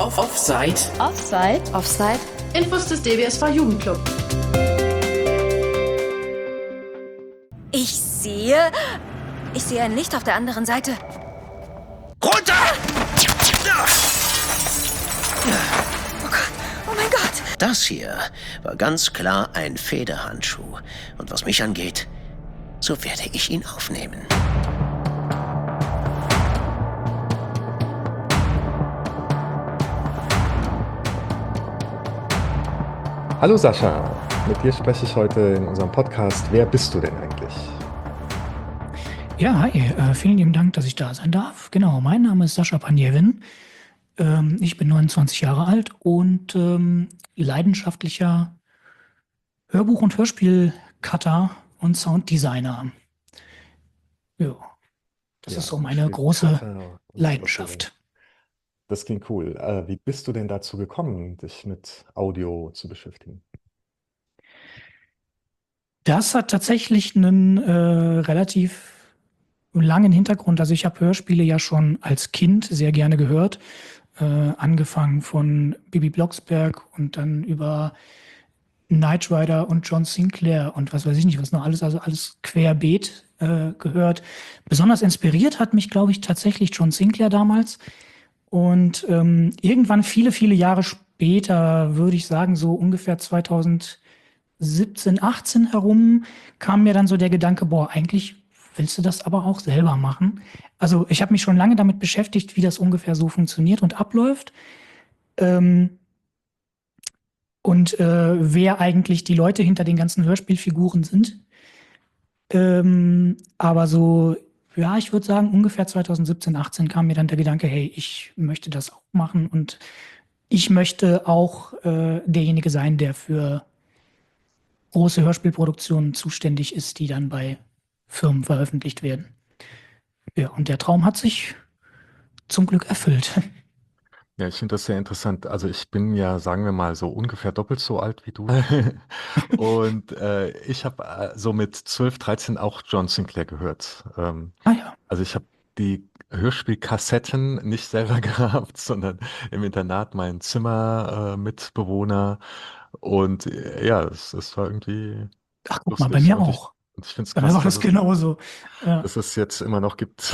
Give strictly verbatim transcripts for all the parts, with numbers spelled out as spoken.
Offside. Offside. Offside. Infos des D B S V Jugendclub. Ich sehe... Ich sehe ein Licht auf der anderen Seite. Runter! Oh Gott, oh mein Gott. Das hier war ganz klar ein Federhandschuh. Und was mich angeht, so werde ich ihn aufnehmen. Hallo Sascha, mit dir spreche ich heute in unserem Podcast. Wer bist du denn eigentlich? Ja, hi, äh, vielen lieben Dank, dass ich da sein darf. Genau, mein Name ist Sascha Panjewin. Ähm, ich bin neunundzwanzig Jahre alt und ähm, leidenschaftlicher Hörbuch- und Hörspiel-Cutter und Sounddesigner. Ja, das Ja, ist so meine Hörspiel- große Cutter und Leidenschaft. Das klingt cool. Äh, wie bist du denn dazu gekommen, dich mit Audio zu beschäftigen? Das hat tatsächlich einen äh, relativ langen Hintergrund. Also ich habe Hörspiele ja schon als Kind sehr gerne gehört. Äh, angefangen von Bibi Blocksberg und dann über Knight Rider und John Sinclair und was weiß ich nicht, was noch alles, also alles querbeet äh, gehört. Besonders inspiriert hat mich, glaube ich, tatsächlich John Sinclair damals. Und ähm, irgendwann viele, viele Jahre später, würde ich sagen, so ungefähr zweitausendsiebzehn, achtzehn herum, kam mir dann so der Gedanke, boah, eigentlich willst du das aber auch selber machen? Also ich habe mich schon lange damit beschäftigt, wie das ungefähr so funktioniert und abläuft. Ähm, und äh, wer eigentlich die Leute hinter den ganzen Hörspielfiguren sind. Ähm, aber so, ja, ich würde sagen, ungefähr zweitausendsiebzehn, achtzehn kam mir dann der Gedanke, hey, ich möchte das auch machen und ich möchte auch äh, derjenige sein, der für große Hörspielproduktionen zuständig ist, die dann bei Firmen veröffentlicht werden. Ja, und der Traum hat sich zum Glück erfüllt. Ja, ich finde das sehr interessant. Also ich bin ja, sagen wir mal, so ungefähr doppelt so alt wie du. Und äh, ich habe äh, so mit zwölf, dreizehn auch John Sinclair gehört. Ähm, Ah ja. also ich habe die Hörspielkassetten nicht selber gehabt, sondern im Internat mein Zimmer äh, Mitbewohner. Und äh, ja, es, es war irgendwie Ach, guck mal, bei lustig. mir Und ich, auch. und ich finde es Bei mir krass, war dass das es, genauso. Ja. dass es jetzt immer noch gibt.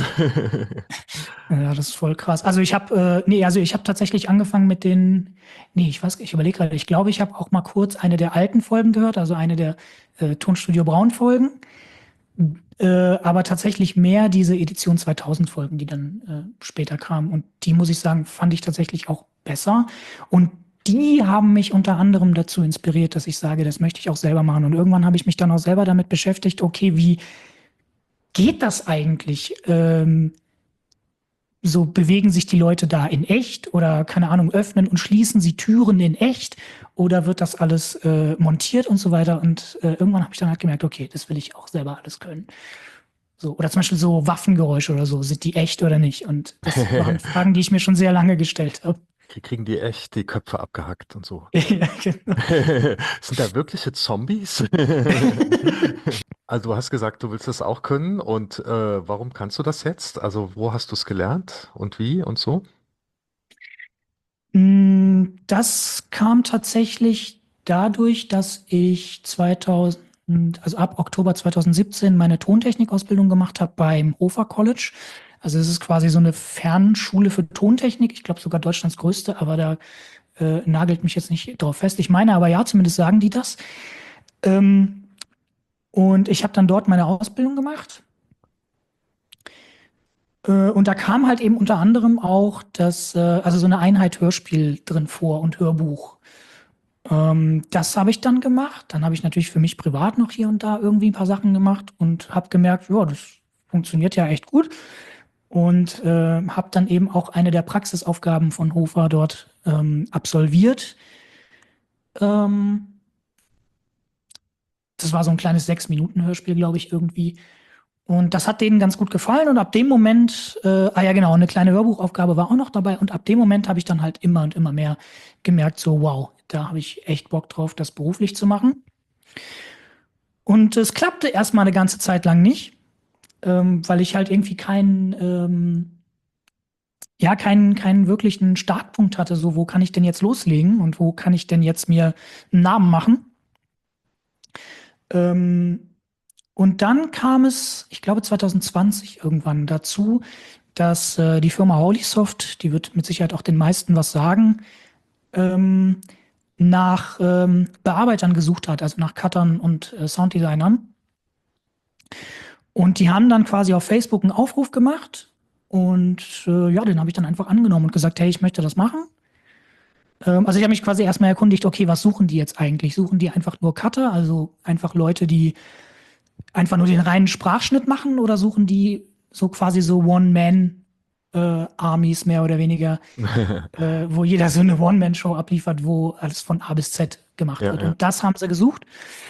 Ja, das ist voll krass. Also ich habe, äh, nee, also ich habe tatsächlich angefangen mit den, nee, ich weiß, ich überlege gerade, ich glaube, ich habe auch mal kurz eine der alten Folgen gehört, also eine der äh, Tonstudio Braun Folgen, äh, aber tatsächlich mehr diese Edition zweitausend Folgen, die dann äh, später kamen. Und die, muss ich sagen, fand ich tatsächlich auch besser. Und die haben mich unter anderem dazu inspiriert, dass ich sage, das möchte ich auch selber machen. Und irgendwann habe ich mich dann auch selber damit beschäftigt, okay, wie geht das eigentlich? Ähm, So bewegen sich die Leute da in echt oder, keine Ahnung, öffnen und schließen sie Türen in echt oder wird das alles äh, montiert und so weiter. Und äh, irgendwann habe ich dann halt gemerkt, okay, das will ich auch selber alles können. So, oder zum Beispiel so Waffengeräusche oder so, sind die echt oder nicht? Und das waren Fragen, die ich mir schon sehr lange gestellt habe. Kriegen die echt die Köpfe abgehackt und so? Ja, genau. Sind da wirkliche Zombies? Also du hast gesagt, du willst das auch können und äh, warum kannst du das jetzt? Also wo hast du es gelernt und wie und so? Mm, Das kam tatsächlich dadurch, dass ich zweitausend, also ab Oktober zweitausendsiebzehn meine Tontechnikausbildung gemacht habe beim Hofer College. Also es ist quasi so eine Fernschule für Tontechnik. Ich glaube sogar Deutschlands größte, aber da äh, nagelt mich jetzt nicht drauf fest. Ich meine aber ja, zumindest sagen die das. Ähm, und ich habe dann dort meine Ausbildung gemacht. Äh, Und da kam halt eben unter anderem auch das, äh, also so eine Einheit Hörspiel drin vor und Hörbuch. Ähm, das habe ich dann gemacht. Dann habe ich natürlich für mich privat noch hier und da irgendwie ein paar Sachen gemacht und habe gemerkt, ja, das funktioniert ja echt gut. Und äh, habe dann eben auch eine der Praxisaufgaben von Hofer dort ähm, absolviert. Ähm, Das war so ein kleines Sechs-Minuten-Hörspiel, glaube ich, irgendwie. Und das hat denen ganz gut gefallen. Und ab dem Moment, äh, ah ja genau, eine kleine Hörbuchaufgabe war auch noch dabei. Und ab dem Moment habe ich dann halt immer und immer mehr gemerkt, so wow, da habe ich echt Bock drauf, das beruflich zu machen. Und es klappte erstmal eine ganze Zeit lang nicht, ähm, weil ich halt irgendwie keinen, ähm, ja, keinen, keinen wirklichen Startpunkt hatte, so wo kann ich denn jetzt loslegen und wo kann ich denn jetzt mir einen Namen machen. Ähm, und dann kam es, ich glaube zwanzig zwanzig irgendwann dazu, dass äh, die Firma Holysoft, die wird mit Sicherheit auch den meisten was sagen, ähm, nach ähm, Bearbeitern gesucht hat, also nach Cuttern und äh, Sounddesignern. Und die haben dann quasi auf Facebook einen Aufruf gemacht und äh, ja, den habe ich dann einfach angenommen und gesagt, hey, ich möchte das machen. Ähm, also ich habe mich quasi erstmal erkundigt, okay, was suchen die jetzt eigentlich? Suchen die einfach nur Cutter, also einfach Leute, die einfach nur den reinen Sprachschnitt machen oder suchen die so quasi so One-Man-Armies mehr oder weniger, äh, wo jeder so eine One-Man-Show abliefert, wo alles von A bis Z gemacht Ja, wird. ja. Und das haben sie gesucht.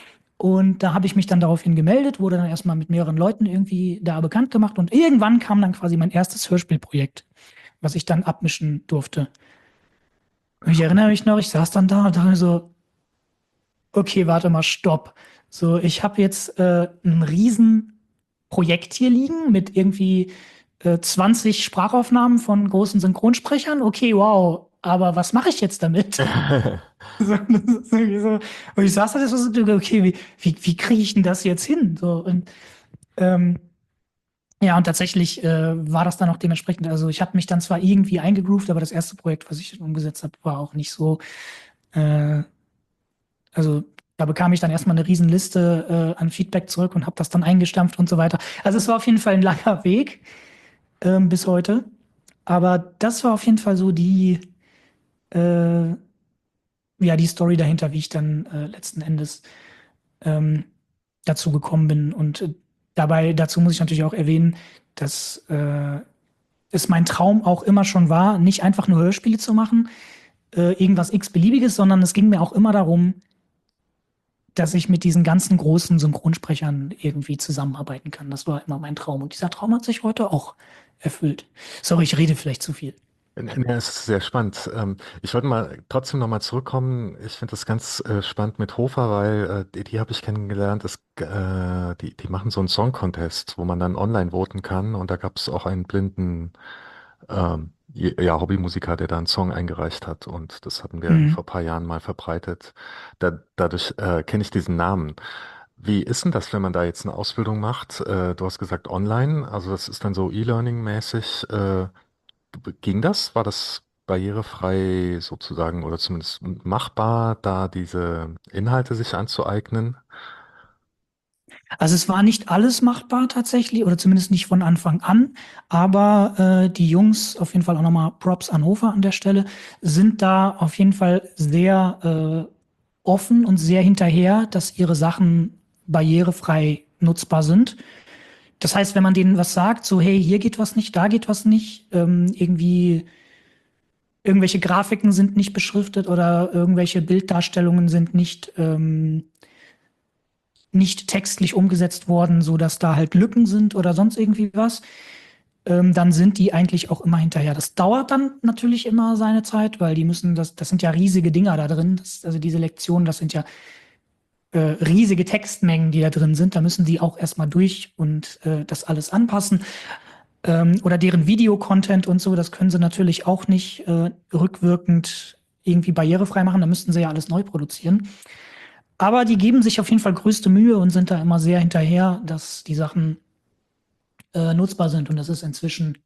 Und da habe ich mich dann daraufhin gemeldet, wurde dann erstmal mit mehreren Leuten irgendwie da bekannt gemacht und irgendwann kam dann quasi mein erstes Hörspielprojekt, was ich dann abmischen durfte. Und ich erinnere mich noch, ich saß dann da und dachte mir so, okay, warte mal, stopp. So, ich habe jetzt äh, ein riesen Projekt hier liegen mit irgendwie äh, zwanzig Sprachaufnahmen von großen Synchronsprechern. Okay, wow. Aber was mache ich jetzt damit? So, das ist irgendwie so. Und ich saß da so, so, okay, wie, wie, wie kriege ich denn das jetzt hin? So, und ähm, ja, und tatsächlich äh, war das dann auch dementsprechend. Also ich habe mich dann zwar irgendwie eingegroovt, aber das erste Projekt, was ich dann umgesetzt habe, war auch nicht so. Äh, also da bekam ich dann erstmal eine Riesenliste äh, an Feedback zurück und habe das dann eingestampft und so weiter. Also es war auf jeden Fall ein langer Weg ähm, bis heute. Aber das war auf jeden Fall so die, äh, ja, die Story dahinter, wie ich dann äh, letzten Endes ähm, dazu gekommen bin. Und äh, dabei, dazu muss ich natürlich auch erwähnen, dass äh, es mein Traum auch immer schon war, nicht einfach nur Hörspiele zu machen, äh, irgendwas x-beliebiges, sondern es ging mir auch immer darum, dass ich mit diesen ganzen großen Synchronsprechern irgendwie zusammenarbeiten kann. Das war immer mein Traum. Und dieser Traum hat sich heute auch erfüllt. Sorry, ich rede vielleicht zu viel. Ja, es ist sehr spannend. Ähm, Ich wollte mal trotzdem nochmal zurückkommen. Ich finde das ganz äh, spannend mit Hofer, weil äh, die, die habe ich kennengelernt. Es, äh, die, die machen so einen Song-Contest, wo man dann online voten kann. Und da gab es auch einen blinden ähm, je- ja, Hobbymusiker, der da einen Song eingereicht hat. Und das hatten wir Mhm. vor ein paar Jahren mal verbreitet. Da, dadurch äh, kenne ich diesen Namen. Wie ist denn das, wenn man da jetzt eine Ausbildung macht? Äh, du hast gesagt online, also das ist dann so E-Learning-mäßig. Äh, Ging das? War das barrierefrei sozusagen oder zumindest machbar, da diese Inhalte sich anzueignen? Also es war nicht alles machbar tatsächlich, oder zumindest nicht von Anfang an, aber äh, die Jungs, auf jeden Fall auch nochmal Props an Hofer an der Stelle, sind da auf jeden Fall sehr äh, offen und sehr hinterher, dass ihre Sachen barrierefrei nutzbar sind. Das heißt, wenn man denen was sagt, so hey, hier geht was nicht, da geht was nicht, ähm, irgendwie irgendwelche Grafiken sind nicht beschriftet oder irgendwelche Bilddarstellungen sind nicht ähm, nicht textlich umgesetzt worden, so dass da halt Lücken sind oder sonst irgendwie was, ähm, dann sind die eigentlich auch immer hinterher. Das dauert dann natürlich immer seine Zeit, weil die müssen, das, das sind ja riesige Dinger da drin. Das, also diese Lektionen, das sind ja äh, riesige Textmengen, die da drin sind. Da müssen die auch erstmal durch und äh, das alles anpassen. Ähm, oder deren Videocontent und so, das können sie natürlich auch nicht äh, rückwirkend irgendwie barrierefrei machen. Da müssten sie ja alles neu produzieren. Aber die geben sich auf jeden Fall größte Mühe und sind da immer sehr hinterher, dass die Sachen äh, nutzbar sind. Und das ist inzwischen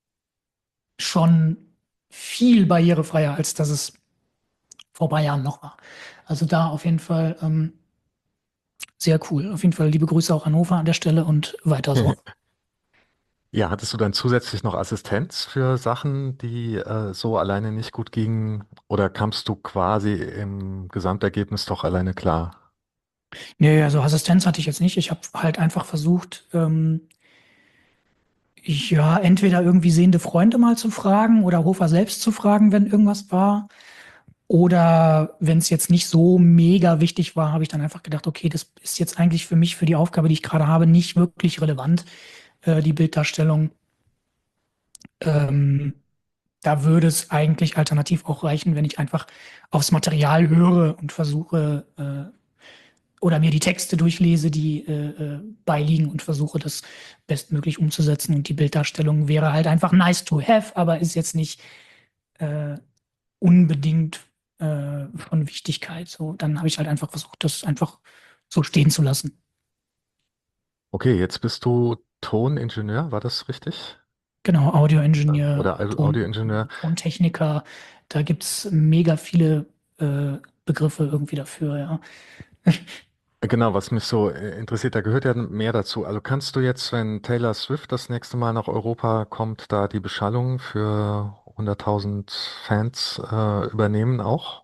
schon viel barrierefreier, als das es vor ein paar Jahren noch war. Also da auf jeden Fall ähm, sehr cool. Auf jeden Fall liebe Grüße auch an Hannover an der Stelle und weiter so. Ja, hattest du dann zusätzlich noch Assistenz für Sachen, die äh, so alleine nicht gut gingen? Oder kamst du quasi im Gesamtergebnis doch alleine klar? Nee, also Assistenz hatte ich jetzt nicht. Ich habe halt einfach versucht, ähm, ja, entweder irgendwie sehende Freunde mal zu fragen oder Hofer selbst zu fragen, wenn irgendwas war. Oder wenn es jetzt nicht so mega wichtig war, habe ich dann einfach gedacht, okay, das ist jetzt eigentlich für mich, für die Aufgabe, die ich gerade habe, nicht wirklich relevant, äh, die Bilddarstellung. Ähm, Da würde es eigentlich alternativ auch reichen, wenn ich einfach aufs Material höre und versuche, äh, oder mir die Texte durchlese, die äh, äh, beiliegen und versuche, das bestmöglich umzusetzen. Und die Bilddarstellung wäre halt einfach nice to have, aber ist jetzt nicht äh, unbedingt äh, von Wichtigkeit. So, dann habe ich halt einfach versucht, das einfach so stehen zu lassen. Okay, jetzt bist du Toningenieur, war das richtig? Genau, Audioingenieur, Oder Au- Ton, Audioingenieur? Tontechniker, da gibt es mega viele äh, Begriffe irgendwie dafür, ja. Genau, was mich so äh, interessiert, da gehört ja mehr dazu. Also kannst du jetzt, wenn Taylor Swift das nächste Mal nach Europa kommt, da die Beschallung für hunderttausend Fans äh, übernehmen auch?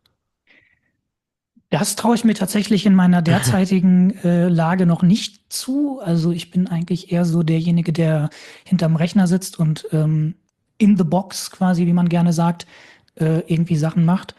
Das traue ich mir tatsächlich in meiner derzeitigen äh, Lage noch nicht zu. Also ich bin eigentlich eher so derjenige, der hinterm Rechner sitzt und ähm, in the box quasi, wie man gerne sagt, äh, irgendwie Sachen macht.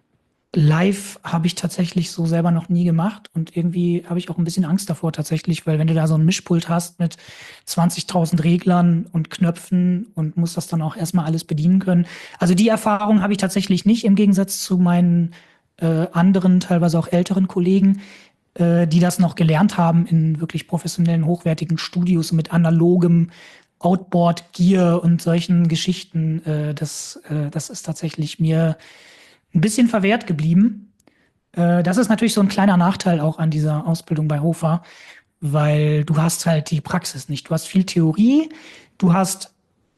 Live habe ich tatsächlich so selber noch nie gemacht und irgendwie habe ich auch ein bisschen Angst davor tatsächlich, weil wenn du da so ein Mischpult hast mit zwanzigtausend Reglern und Knöpfen und musst das dann auch erstmal alles bedienen können. Also die Erfahrung habe ich tatsächlich nicht im Gegensatz zu meinen äh, anderen, teilweise auch älteren Kollegen, äh, die das noch gelernt haben in wirklich professionellen, hochwertigen Studios mit analogem Outboard-Gear und solchen Geschichten. Äh, das, äh, das ist tatsächlich mir ein bisschen verwehrt geblieben. Äh, das ist natürlich so ein kleiner Nachteil auch an dieser Ausbildung bei Hofer, weil du hast halt die Praxis nicht. Du hast viel Theorie, du hast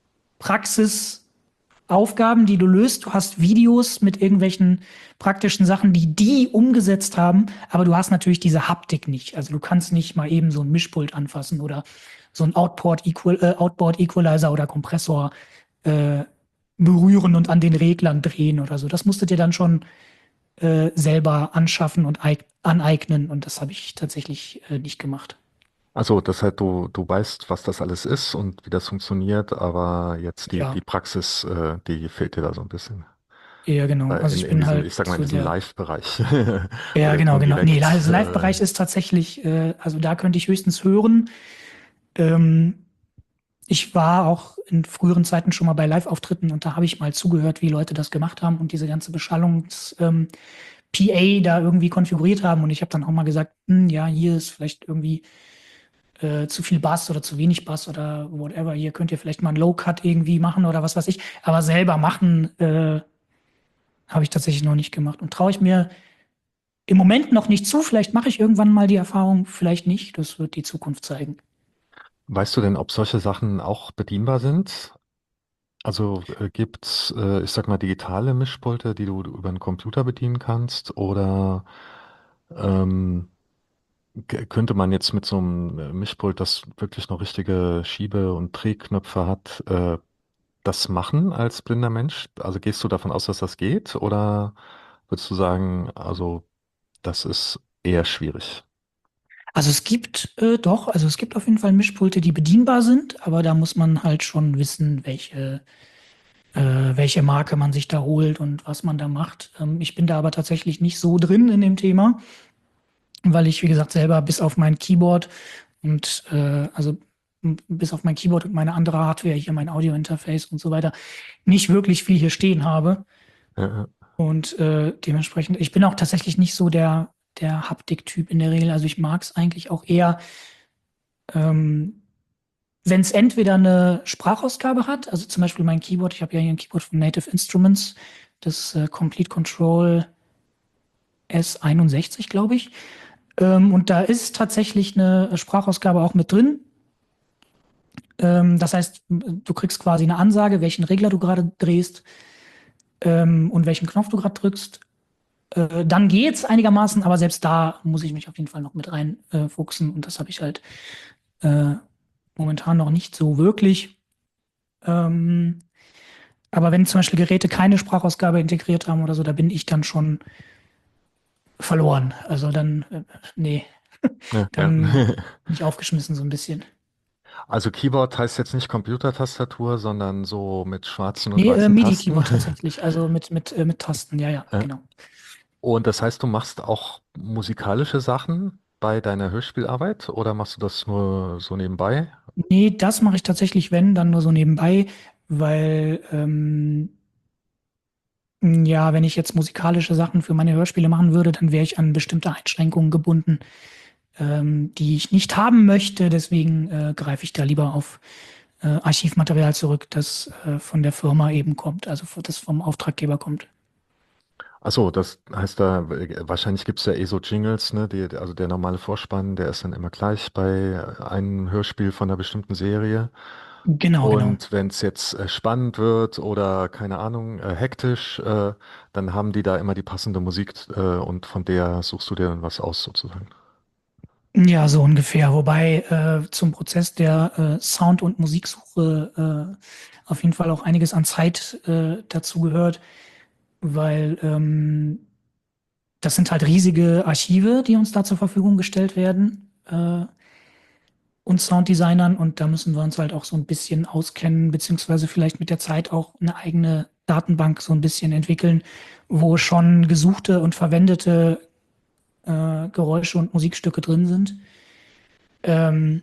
Praxisaufgaben, die du löst, du hast Videos mit irgendwelchen praktischen Sachen, die die umgesetzt haben, aber du hast natürlich diese Haptik nicht. Also du kannst nicht mal eben so ein Mischpult anfassen oder so ein Outboard, Equal, äh, Outboard Equalizer oder Kompressor äh, berühren und an den Reglern drehen oder so. Das musstet ihr dann schon äh, selber anschaffen und eig- aneignen und das habe ich tatsächlich äh, nicht gemacht. Also, das heißt, du, du weißt, was das alles ist und wie das funktioniert, aber jetzt die, die Ja, Praxis, äh, die fehlt dir da so ein bisschen. ja, genau. Äh, Also In, ich in bin diesem, halt ich sag mal, in so diesem der. Live-Bereich, wo Ja, der genau, Ton genau. Nee, direkt, also äh, Live-Bereich ist tatsächlich, äh, also da könnte ich höchstens hören. Ähm, Ich war auch in früheren Zeiten schon mal bei Live-Auftritten und da habe ich mal zugehört, wie Leute das gemacht haben und diese ganze Beschallungs, ähm, P A da irgendwie konfiguriert haben. Und ich habe dann auch mal gesagt, hm, ja, hier ist vielleicht irgendwie äh, zu viel Bass oder zu wenig Bass oder whatever. Hier könnt ihr vielleicht mal einen Low-Cut irgendwie machen oder was weiß ich. Aber selber machen äh, habe ich tatsächlich noch nicht gemacht und traue ich mir im Moment noch nicht zu. Vielleicht mache ich irgendwann mal die Erfahrung, vielleicht nicht. Das wird die Zukunft zeigen. weißt du denn, ob solche Sachen auch bedienbar sind? Also äh, gibt's, äh, ich sag mal, digitale Mischpulte, die du über einen Computer bedienen kannst? Oder ähm, k- könnte man jetzt mit so einem äh, Mischpult, das wirklich noch richtige Schiebe- und Drehknöpfe hat, äh, das machen als blinder Mensch? Also gehst du davon aus, dass das geht? Oder würdest du sagen, also das ist eher schwierig? Also es gibt äh, doch, also es gibt auf jeden Fall Mischpulte, die bedienbar sind, aber da muss man halt schon wissen, welche, äh, welche Marke man sich da holt und was man da macht. Ähm, ich bin da aber tatsächlich nicht so drin in dem Thema, weil ich, wie gesagt, selber bis auf mein Keyboard und äh, also m- bis auf mein Keyboard und meine andere Hardware, hier mein Audio-Interface und so weiter, nicht wirklich viel hier stehen habe. Ja, ja. Und äh, dementsprechend, ich bin auch tatsächlich nicht so der, der Haptik-Typ in der Regel. Also ich mag es eigentlich auch eher, ähm, wenn es entweder eine Sprachausgabe hat, also zum Beispiel mein Keyboard, ich habe ja hier ein Keyboard von Native Instruments, das äh, Complete Control S einundsechzig, glaube ich. Ähm, und da ist tatsächlich eine Sprachausgabe auch mit drin. Ähm, das heißt, du kriegst quasi eine Ansage, welchen Regler du gerade drehst ähm, und welchen Knopf du gerade drückst. Äh, dann geht's einigermaßen, aber selbst da muss ich mich auf jeden Fall noch mit reinfuchsen äh, fuchsen. Und das habe ich halt äh, momentan noch nicht so wirklich. Ähm, aber wenn zum Beispiel Geräte keine Sprachausgabe integriert haben oder so, da bin ich dann schon verloren. Also dann, äh, nee, Ja, ja. dann bin ich aufgeschmissen so ein bisschen. Also Keyboard heißt jetzt nicht Computertastatur, sondern so mit schwarzen und Nee, äh, weißen Tasten. MIDI-Keyboard tatsächlich, also mit, mit, äh, mit Tasten, ja, ja, Ja. genau. Und das heißt, du machst auch musikalische Sachen bei deiner Hörspielarbeit oder machst du das nur so nebenbei? Nee, das mache ich tatsächlich, wenn, dann nur so nebenbei, weil ähm, Ja, wenn ich jetzt musikalische Sachen für meine Hörspiele machen würde, dann wäre ich an bestimmte Einschränkungen gebunden, ähm, die ich nicht haben möchte. Deswegen äh, greife ich da lieber auf äh, Archivmaterial zurück, das äh, von der Firma eben kommt, also das vom Auftraggeber kommt. Ach so, das heißt da, äh, wahrscheinlich gibt es ja eh so Jingles, ne? Die, also der normale Vorspann, der ist dann immer gleich bei einem Hörspiel von einer bestimmten Serie. Genau, genau. Und wenn es jetzt äh, spannend wird oder keine Ahnung, äh, hektisch, äh, dann haben die da immer die passende Musik äh, und von der suchst du dir dann was aus sozusagen. Ja, so ungefähr. Wobei äh, zum Prozess der äh, Sound- und Musiksuche äh, auf jeden Fall auch einiges an Zeit äh, dazu gehört, weil ähm, das sind halt riesige Archive, die uns da zur Verfügung gestellt werden, äh, uns Sounddesignern, und da müssen wir uns halt auch so ein bisschen auskennen, beziehungsweise vielleicht mit der Zeit auch eine eigene Datenbank so ein bisschen entwickeln, wo schon gesuchte und verwendete äh, Geräusche und Musikstücke drin sind. Ähm,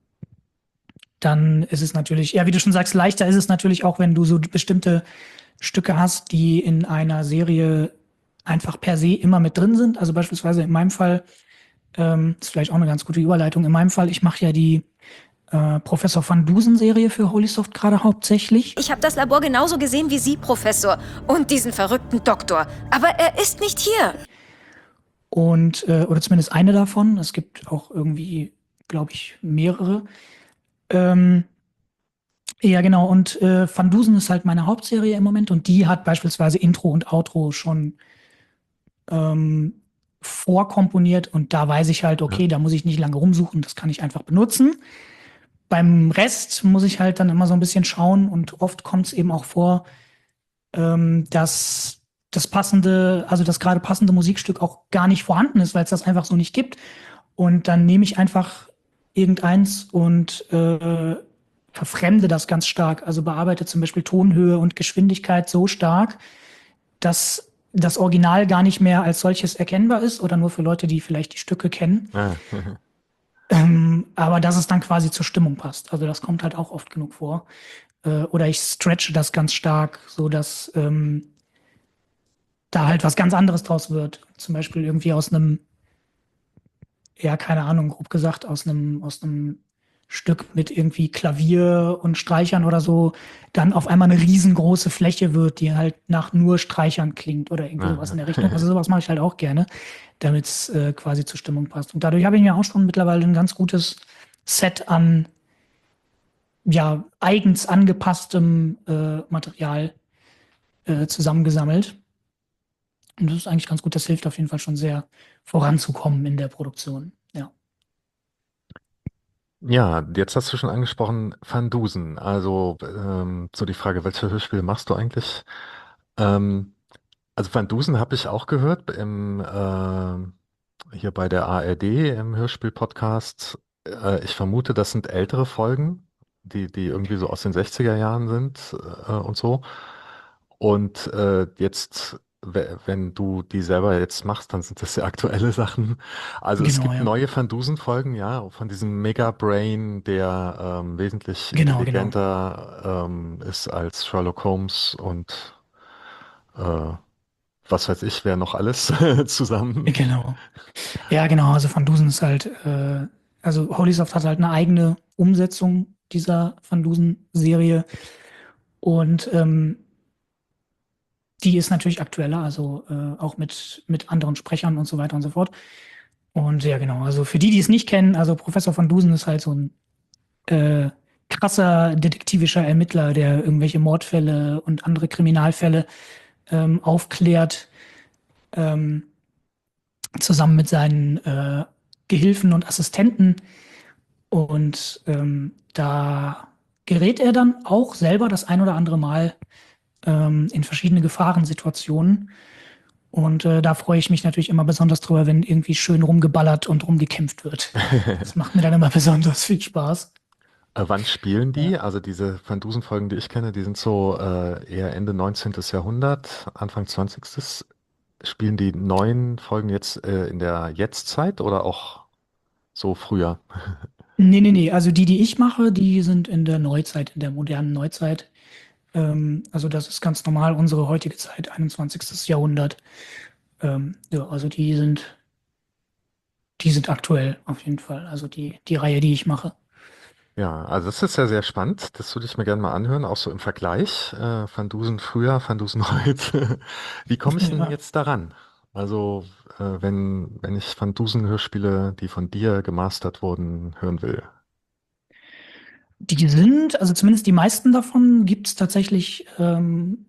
dann ist es natürlich, ja, wie du schon sagst, leichter ist es natürlich auch, wenn du so bestimmte Stücke hast, die in einer Serie einfach per se immer mit drin sind. Also beispielsweise in meinem Fall, ähm, ist vielleicht auch eine ganz gute Überleitung, in meinem Fall, ich mache ja die äh, Professor Van Dusen-Serie für Holysoft gerade hauptsächlich. Ich habe das Labor genauso gesehen wie Sie, Professor. Und diesen verrückten Doktor. Aber er ist nicht hier. Und, äh, oder zumindest eine davon. Es gibt auch irgendwie, glaube ich, mehrere. Ähm, ja, genau. Und äh, Van Dusen ist halt meine Hauptserie im Moment, und die hat beispielsweise Intro und Outro schon ähm, vorkomponiert, und da weiß ich halt, okay, Ja. da muss ich nicht lange rumsuchen, das kann ich einfach benutzen. Beim Rest muss ich halt dann immer so ein bisschen schauen, und oft kommt es eben auch vor, ähm, dass das passende, also das gerade passende Musikstück auch gar nicht vorhanden ist, weil es das einfach so nicht gibt. Und dann nehme ich einfach irgendeins und äh, verfremde das ganz stark. Also bearbeite zum Beispiel Tonhöhe und Geschwindigkeit so stark, dass das Original gar nicht mehr als solches erkennbar ist, oder nur für Leute, die vielleicht die Stücke kennen. Ah, Ähm, aber dass es dann quasi zur Stimmung passt. Also das kommt halt auch oft genug vor. Äh, oder ich stretche das ganz stark, so dass ähm, da halt was ganz anderes draus wird. Zum Beispiel irgendwie aus einem, ja, keine Ahnung, grob gesagt, aus einem, aus einem Stück mit irgendwie Klavier und Streichern oder so, dann auf einmal eine riesengroße Fläche wird, die halt nach nur Streichern klingt oder irgendwie ah, sowas in der Richtung. Also sowas mache ich halt auch gerne, damit es äh, quasi zur Stimmung passt. Und dadurch habe ich mir auch schon mittlerweile ein ganz gutes Set an, ja, eigens angepasstem äh, Material äh, zusammengesammelt. Und das ist eigentlich ganz gut. Das hilft auf jeden Fall schon sehr, voranzukommen in der Produktion. Ja. Ja, jetzt hast du schon angesprochen, Van Dusen. Also ähm, so die Frage, welche Hörspiele machst du eigentlich? Ähm, also Van Dusen habe ich auch gehört im, ähm, hier bei der A R D im Hörspiel-Podcast. Äh, ich vermute, das sind ältere Folgen, die, die irgendwie so aus den sechziger Jahren sind äh, und so. Und äh, jetzt, we- wenn du die selber jetzt machst, dann sind das ja aktuelle Sachen. Also es Genau, gibt ja. neue Van Dusen-Folgen, ja, von diesem Mega-Brain, der ähm, wesentlich Genau, genau. intelligenter ähm, ist als Sherlock Holmes und äh, was weiß ich, wer noch alles zusammen. Genau. Ja, genau. Also Van Dusen ist halt, äh, also Holysoft hat halt eine eigene Umsetzung dieser Van Dusen-Serie, und ähm, die ist natürlich aktueller, also äh, auch mit, mit anderen Sprechern und so weiter und so fort. Und ja, genau. Also für die, die es nicht kennen, also Professor Van Dusen ist halt so ein äh, krasser detektivischer Ermittler, der irgendwelche Mordfälle und andere Kriminalfälle ähm, aufklärt, ähm, zusammen mit seinen äh, Gehilfen und Assistenten. Und ähm, da gerät er dann auch selber das ein oder andere Mal ähm, in verschiedene Gefahrensituationen. Und äh, da freue ich mich natürlich immer besonders drüber, wenn irgendwie schön rumgeballert und rumgekämpft wird. Das macht mir dann immer besonders viel Spaß. Äh, wann spielen Ja. die? Also diese Van Dusen-Folgen, die ich kenne, die sind so äh, eher Ende neunzehnten. Jahrhundert, Anfang zwanzigsten. Spielen die neuen Folgen jetzt äh, in der Jetztzeit oder auch so früher? Nee, nee, nee. Also die, die ich mache, die sind in der Neuzeit, in der modernen Neuzeit. Ähm, also das ist ganz normal, unsere heutige Zeit, einundzwanzigstes Jahrhundert. Ähm, ja, also die sind, die sind aktuell auf jeden Fall. Also die, die Reihe, die ich mache. Ja, also das ist ja sehr spannend. Das würde ich mir gerne mal anhören, auch so im Vergleich. Äh, Van Dusen früher, Van Dusen heute. Wie komme ich denn Ja. jetzt daran? Also, äh, wenn, wenn ich Van Dusen Hörspiele, die von dir gemastert wurden, hören will. Die sind, also zumindest die meisten davon gibt es tatsächlich ähm,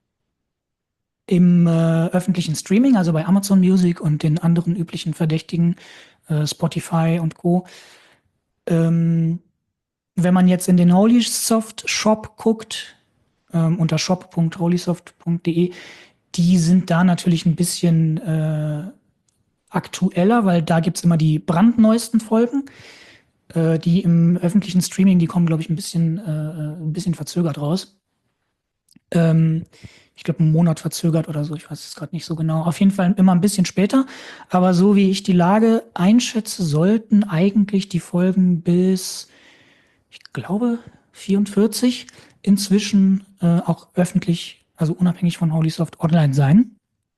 im äh, öffentlichen Streaming, also bei Amazon Music und den anderen üblichen Verdächtigen, äh, Spotify und Co. Ähm, wenn man jetzt in den Holysoft Shop guckt, ähm, unter shop punkt holysoft punkt de, die sind da natürlich ein bisschen äh, aktueller, weil da gibt's immer die brandneuesten Folgen. Äh, die im öffentlichen Streaming, die kommen, glaube ich, ein bisschen, äh, ein bisschen verzögert raus. Ähm, ich glaube, einen Monat verzögert oder so, ich weiß es gerade nicht so genau. Auf jeden Fall immer ein bisschen später. Aber so wie ich die Lage einschätze, sollten eigentlich die Folgen bis, ich glaube, vierundvierzig inzwischen äh, auch öffentlich, also unabhängig von Holysoft, online sein.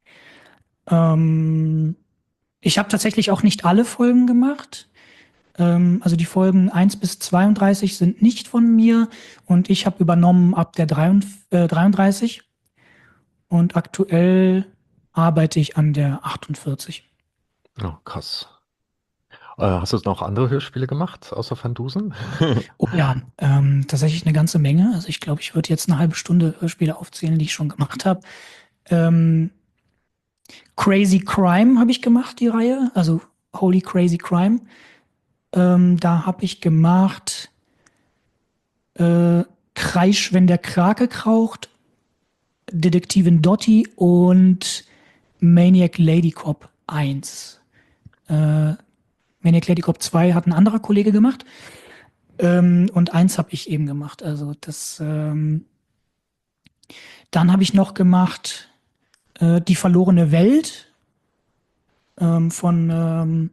Ähm, ich habe tatsächlich auch nicht alle Folgen gemacht. Ähm, also die Folgen eins bis zweiunddreißig sind nicht von mir und ich habe übernommen ab der dreiunddreißig und aktuell arbeite ich an der achtundvierzig. Oh, krass. Äh, hast du noch andere Hörspiele gemacht, außer Van Dusen? Oh ja, ähm, tatsächlich eine ganze Menge. Also ich glaube, ich würde jetzt eine halbe Stunde Hörspiele aufzählen, die ich schon gemacht habe. Ähm, Crazy Crime habe ich gemacht, die Reihe. Also Holy Crazy Crime. Ähm, da habe ich gemacht äh, Kreisch, wenn der Krake kraucht, Detektivin Dottie und Maniac Lady Cop eins. Äh, Maniac Lady Cop zwei hat ein anderer Kollege gemacht. Ähm, und eins habe ich eben gemacht. Also das, ähm, dann habe ich noch gemacht äh, Die verlorene Welt ähm, von ähm,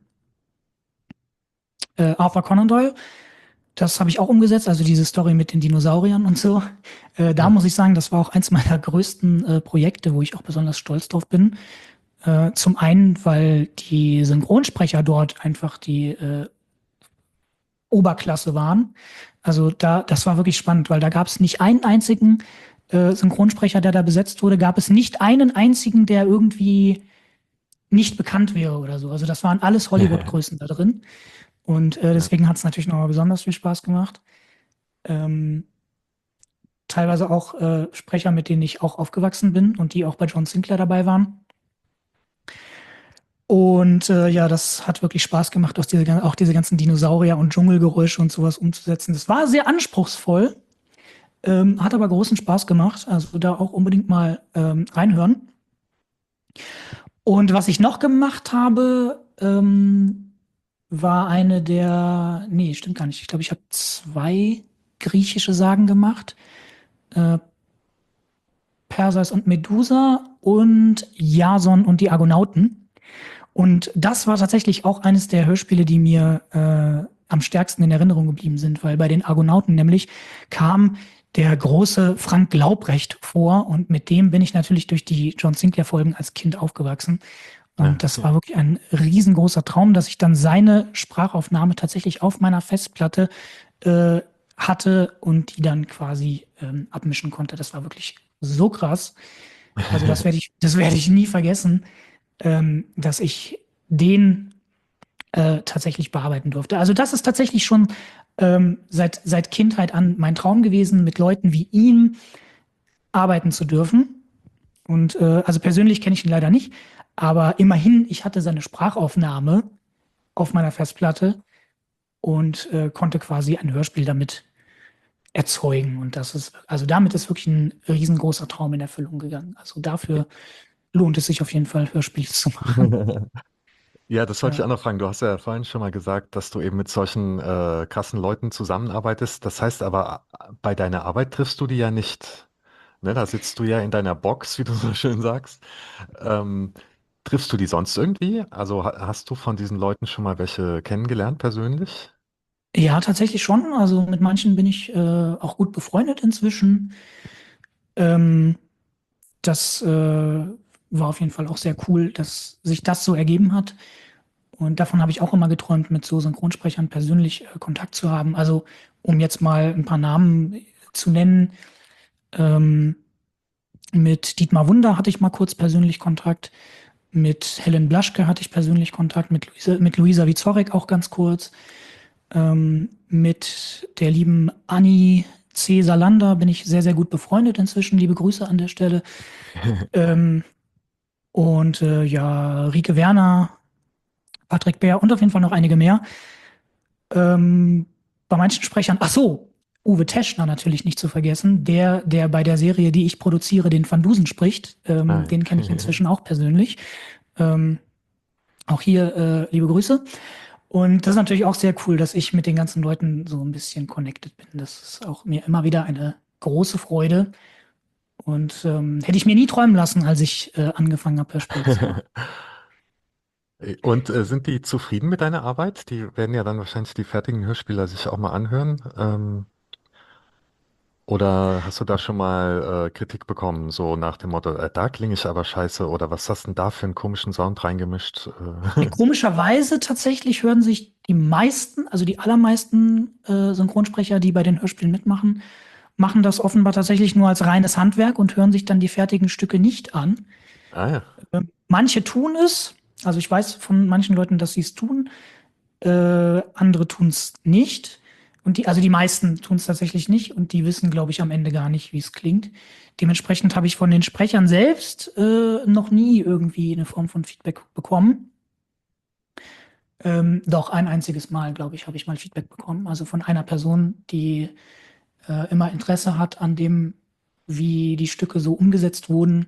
äh, Arthur Conan Doyle. Das habe ich auch umgesetzt, also diese Story mit den Dinosauriern und so. Äh, da Ja. muss ich sagen, das war auch eins meiner größten äh, Projekte, wo ich auch besonders stolz drauf bin. Äh, zum einen, weil die Synchronsprecher dort einfach die äh, Oberklasse waren. Also da, das war wirklich spannend, weil da gab es nicht einen einzigen äh, Synchronsprecher, der da besetzt wurde, gab es nicht einen einzigen, der irgendwie nicht bekannt wäre oder so. Also das waren alles Hollywood-Größen da drin. Und äh, deswegen hat es natürlich nochmal besonders viel Spaß gemacht. Ähm, teilweise auch äh, Sprecher, mit denen ich auch aufgewachsen bin und die auch bei John Sinclair dabei waren. Und äh, ja, das hat wirklich Spaß gemacht, auch diese, gan- auch diese ganzen Dinosaurier und Dschungelgeräusche und sowas umzusetzen. Das war sehr anspruchsvoll, ähm, hat aber großen Spaß gemacht. Also da auch unbedingt mal ähm, reinhören. Und was ich noch gemacht habe, ähm, war eine der, nee, stimmt gar nicht. Ich glaube, ich habe zwei griechische Sagen gemacht. Äh, Perseus und Medusa und Jason und die Argonauten. Und das war tatsächlich auch eines der Hörspiele, die mir äh, am stärksten in Erinnerung geblieben sind, weil bei den Argonauten nämlich kam der große Frank Glaubrecht vor und mit dem bin ich natürlich durch die John Sinclair-Folgen als Kind aufgewachsen. Und Ja, das ja. war wirklich ein riesengroßer Traum, dass ich dann seine Sprachaufnahme tatsächlich auf meiner Festplatte äh, hatte und die dann quasi ähm, abmischen konnte. Das war wirklich so krass. Also das werde ich, das werde ich nie vergessen, ähm, dass ich den äh, tatsächlich bearbeiten durfte. Also das ist tatsächlich schon ähm, seit, seit Kindheit an mein Traum gewesen, mit Leuten wie ihm arbeiten zu dürfen. Und äh, also persönlich kenne ich ihn leider nicht, aber immerhin, ich hatte seine Sprachaufnahme auf meiner Festplatte und äh, konnte quasi ein Hörspiel damit erzeugen. Und das ist, also damit ist wirklich ein riesengroßer Traum in Erfüllung gegangen. Also dafür lohnt es sich auf jeden Fall, Hörspiele zu machen. Ja, das wollte ich Ja. auch noch fragen. Du hast ja vorhin schon mal gesagt, dass du eben mit solchen äh, krassen Leuten zusammenarbeitest. Das heißt aber, äh, bei deiner Arbeit triffst du die ja nicht. Ne, da sitzt du ja in deiner Box, wie du so schön sagst. Ähm, triffst du die sonst irgendwie? Also ha- hast du von diesen Leuten schon mal welche kennengelernt persönlich? Ja, tatsächlich schon. Also mit manchen bin ich äh, auch gut befreundet inzwischen. Ähm, das äh, war auf jeden Fall auch sehr cool, dass sich das so ergeben hat. Und davon habe ich auch immer geträumt, mit so Synchronsprechern persönlich äh, Kontakt zu haben. Also, um jetzt mal ein paar Namen zu nennen, ähm, mit Dietmar Wunder hatte ich mal kurz persönlich Kontakt. Mit Helen Blaschke hatte ich persönlich Kontakt. Mit Luisa, mit Luisa Wieczorek auch ganz kurz. Ähm, mit der lieben Annie C. Salander bin ich sehr, sehr gut befreundet inzwischen. Liebe Grüße an der Stelle. ähm, und äh, ja, Rike Werner, Patrick Bär und auf jeden Fall noch einige mehr. Ähm, bei manchen Sprechern, ach so, Uwe Teschner natürlich nicht zu vergessen, der, der bei der Serie, die ich produziere, den Van Dusen spricht, ähm, Ah, den kenne ich inzwischen auch persönlich. Ähm, auch hier äh, liebe Grüße. Und das ist natürlich auch sehr cool, dass ich mit den ganzen Leuten so ein bisschen connected bin. Das ist auch mir immer wieder eine große Freude. Und ähm, hätte ich mir nie träumen lassen, als ich äh, angefangen habe, Hörspiele zu machen. Und äh, sind die zufrieden mit deiner Arbeit? Die werden ja dann wahrscheinlich die fertigen Hörspieler sich auch mal anhören. Ähm, oder hast du da schon mal äh, Kritik bekommen, so nach dem Motto, äh, da klinge ich aber scheiße oder was hast du denn da für einen komischen Sound reingemischt? Ja, Äh, komischerweise tatsächlich hören sich die meisten, also die allermeisten äh, Synchronsprecher, die bei den Hörspielen mitmachen, machen das offenbar tatsächlich nur als reines Handwerk und hören sich dann die fertigen Stücke nicht an. ah ja. Ähm, Manche tun es, also ich weiß von manchen Leuten, dass sie es tun, äh, andere tun es nicht. Und die, also die meisten tun es tatsächlich nicht und die wissen, glaube ich, am Ende gar nicht, wie es klingt. Dementsprechend habe ich von den Sprechern selbst äh, noch nie irgendwie eine Form von Feedback bekommen. Ähm, doch ein einziges Mal, glaube ich, habe ich mal Feedback bekommen. Also von einer Person, die äh, immer Interesse hat an dem, wie die Stücke so umgesetzt wurden.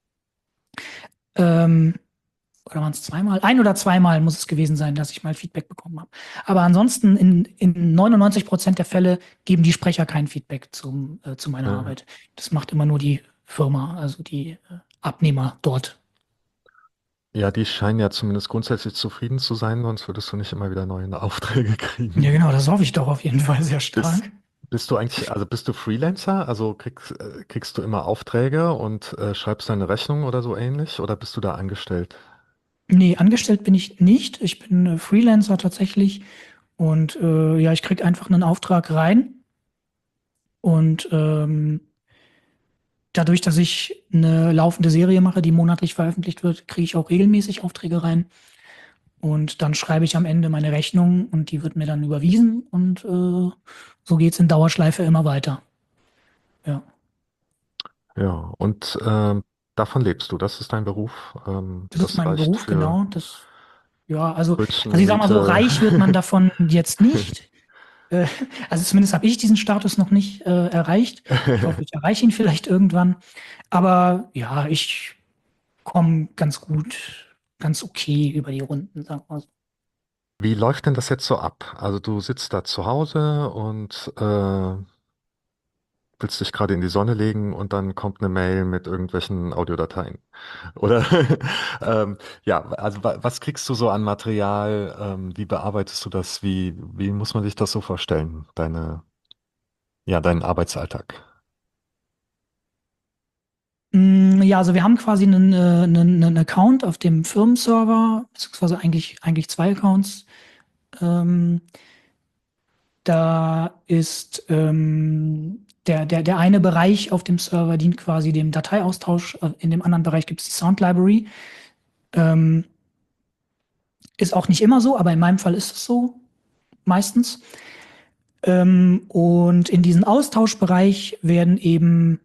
Ähm, oder waren es zweimal? Ein oder zweimal muss es gewesen sein, dass ich mal Feedback bekommen habe. Aber ansonsten in, in neunundneunzig Prozent der Fälle geben die Sprecher kein Feedback zum, äh, zu meiner Ja. Arbeit. Das macht immer nur die Firma, also die äh, Abnehmer dort. Ja, die scheinen ja zumindest grundsätzlich zufrieden zu sein, sonst würdest du nicht immer wieder neue Aufträge kriegen. Ja, genau, das hoffe ich doch auf jeden Fall sehr Bist, stark. bist du eigentlich, also bist du Freelancer? Also kriegst, äh, kriegst du immer Aufträge und äh, schreibst deine Rechnung oder so ähnlich? Oder bist du da angestellt? Nee, angestellt bin ich nicht. Ich bin äh, Freelancer tatsächlich. Und äh, ja, ich kriege einfach einen Auftrag rein. Und ähm, dadurch, dass ich eine laufende Serie mache, die monatlich veröffentlicht wird, kriege ich auch regelmäßig Aufträge rein. Und dann schreibe ich am Ende meine Rechnung und die wird mir dann überwiesen. Und äh, so geht's in Dauerschleife immer weiter. Ja. Ja, und ähm, davon lebst du. Das ist dein Beruf. Ähm, Das ist das mein reicht Beruf, für genau. Das, ja, also, Brötchen, also ich sag mal so, Miete. reich wird man davon jetzt nicht. Äh, Also zumindest habe ich diesen Status noch nicht äh, erreicht. Ich hoffe, ich erreiche ihn vielleicht irgendwann. Aber ja, ich komme ganz gut, ganz okay über die Runden, sagen wir mal so. Wie läuft denn das jetzt so ab? Also du sitzt da zu Hause und äh, willst dich gerade in die Sonne legen und dann kommt eine Mail mit irgendwelchen Audiodateien. Oder ähm, ja, also wa- was kriegst du so an Material? Ähm, wie bearbeitest du das? Wie, wie muss man sich das so vorstellen? Deine, ja, deinen Arbeitsalltag. Mm, Ja, also wir haben quasi einen, äh, einen, einen Account auf dem Firmenserver, beziehungsweise eigentlich, eigentlich zwei Accounts. Ähm, Da ist ähm, der, der, der eine Bereich auf dem Server dient quasi dem Dateiaustausch. Äh, In dem anderen Bereich gibt es die Sound Library. Ähm, ist auch nicht immer so, aber in meinem Fall ist es so, meistens. Ähm, und in diesen Austauschbereich werden eben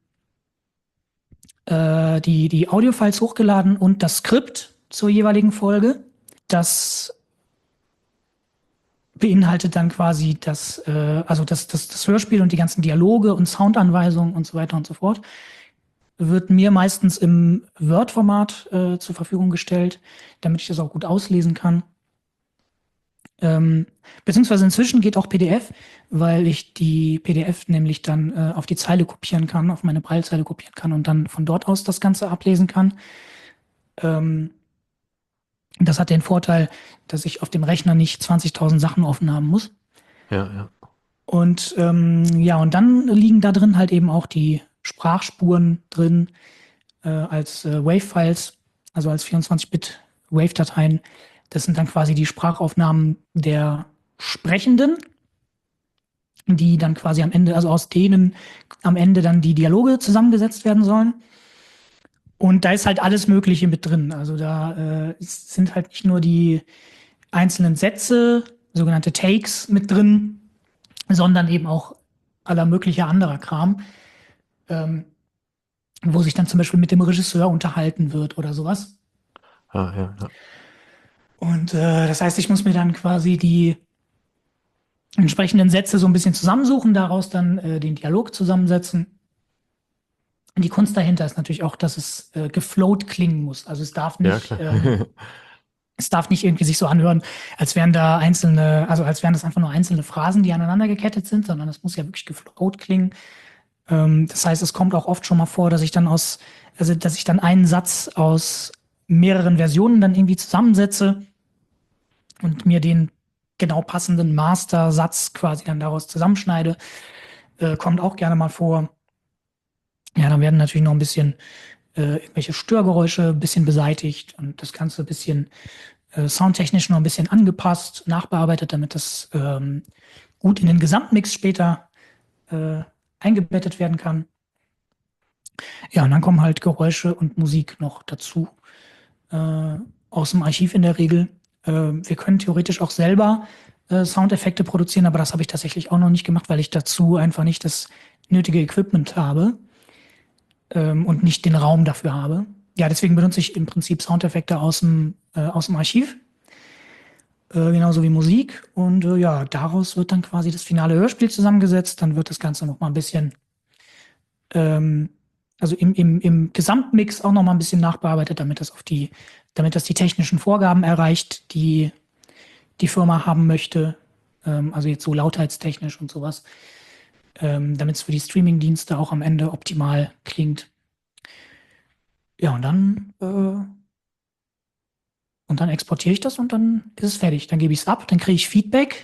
äh, die, die Audiofiles hochgeladen und das Skript zur jeweiligen Folge. Das beinhaltet dann quasi das, äh, also das, das, das Hörspiel und die ganzen Dialoge und Soundanweisungen und so weiter und so fort, wird mir meistens im Word-Format äh, zur Verfügung gestellt, damit ich das auch gut auslesen kann. Ähm, beziehungsweise inzwischen geht auch P D F, weil ich die P D F nämlich dann äh, auf die Zeile kopieren kann, auf meine Braillezeile kopieren kann und dann von dort aus das Ganze ablesen kann. Ähm, das hat den Vorteil, dass ich auf dem Rechner nicht zwanzigtausend Sachen offen haben muss. Ja, ja. Und ähm, ja, und dann liegen da drin halt eben auch die Sprachspuren drin äh, als äh, Wave-Files, also als vierundzwanzig Bit Wave-Dateien. Das sind dann quasi die Sprachaufnahmen der Sprechenden, die dann quasi am Ende, also aus denen am Ende dann die Dialoge zusammengesetzt werden sollen. Und da ist halt alles Mögliche mit drin. Also da äh, sind halt nicht nur die einzelnen Sätze, sogenannte Takes mit drin, sondern eben auch aller möglicher anderer Kram, ähm, wo sich dann zum Beispiel mit dem Regisseur unterhalten wird oder sowas. Ah, ja, ja. Und äh, das heißt, ich muss mir dann quasi die entsprechenden Sätze so ein bisschen zusammensuchen, daraus dann äh, den Dialog zusammensetzen. Und die Kunst dahinter ist natürlich auch, dass es äh, geflowt klingen muss. Also es darf Ja, nicht, klar. ähm, es darf nicht irgendwie sich so anhören, als wären da einzelne, also als wären das einfach nur einzelne Phrasen, die aneinander gekettet sind, sondern es muss ja wirklich geflowt klingen. Ähm, das heißt, es kommt auch oft schon mal vor, dass ich dann aus, also dass ich dann einen Satz aus mehreren Versionen dann irgendwie zusammensetze und mir den genau passenden Master-Satz quasi dann daraus zusammenschneide. Äh, kommt auch gerne mal vor. Ja, dann werden natürlich noch ein bisschen äh, irgendwelche Störgeräusche ein bisschen beseitigt und das Ganze ein bisschen äh, soundtechnisch noch ein bisschen angepasst, nachbearbeitet, damit das ähm, gut in den Gesamtmix später äh, eingebettet werden kann. Ja, und dann kommen halt Geräusche und Musik noch dazu. Äh, aus dem Archiv in der Regel. Äh, wir können theoretisch auch selber äh, Soundeffekte produzieren, aber das habe ich tatsächlich auch noch nicht gemacht, weil ich dazu einfach nicht das nötige Equipment habe. Und nicht den Raum dafür habe. Ja, deswegen benutze ich im Prinzip Soundeffekte aus dem, äh, aus dem Archiv, äh, genauso wie Musik. Und äh, ja, daraus wird dann quasi das finale Hörspiel zusammengesetzt. Dann wird das Ganze noch mal ein bisschen, ähm, also im, im, im Gesamtmix auch noch mal ein bisschen nachbearbeitet, damit das auf die, damit das die technischen Vorgaben erreicht, die die Firma haben möchte. Ähm, also jetzt so lautheitstechnisch und sowas. Ähm, damit es für die Streaming-Dienste auch am Ende optimal klingt. Ja, und dann äh, und dann exportiere ich das und dann ist es fertig. Dann gebe ich es ab, dann kriege ich Feedback,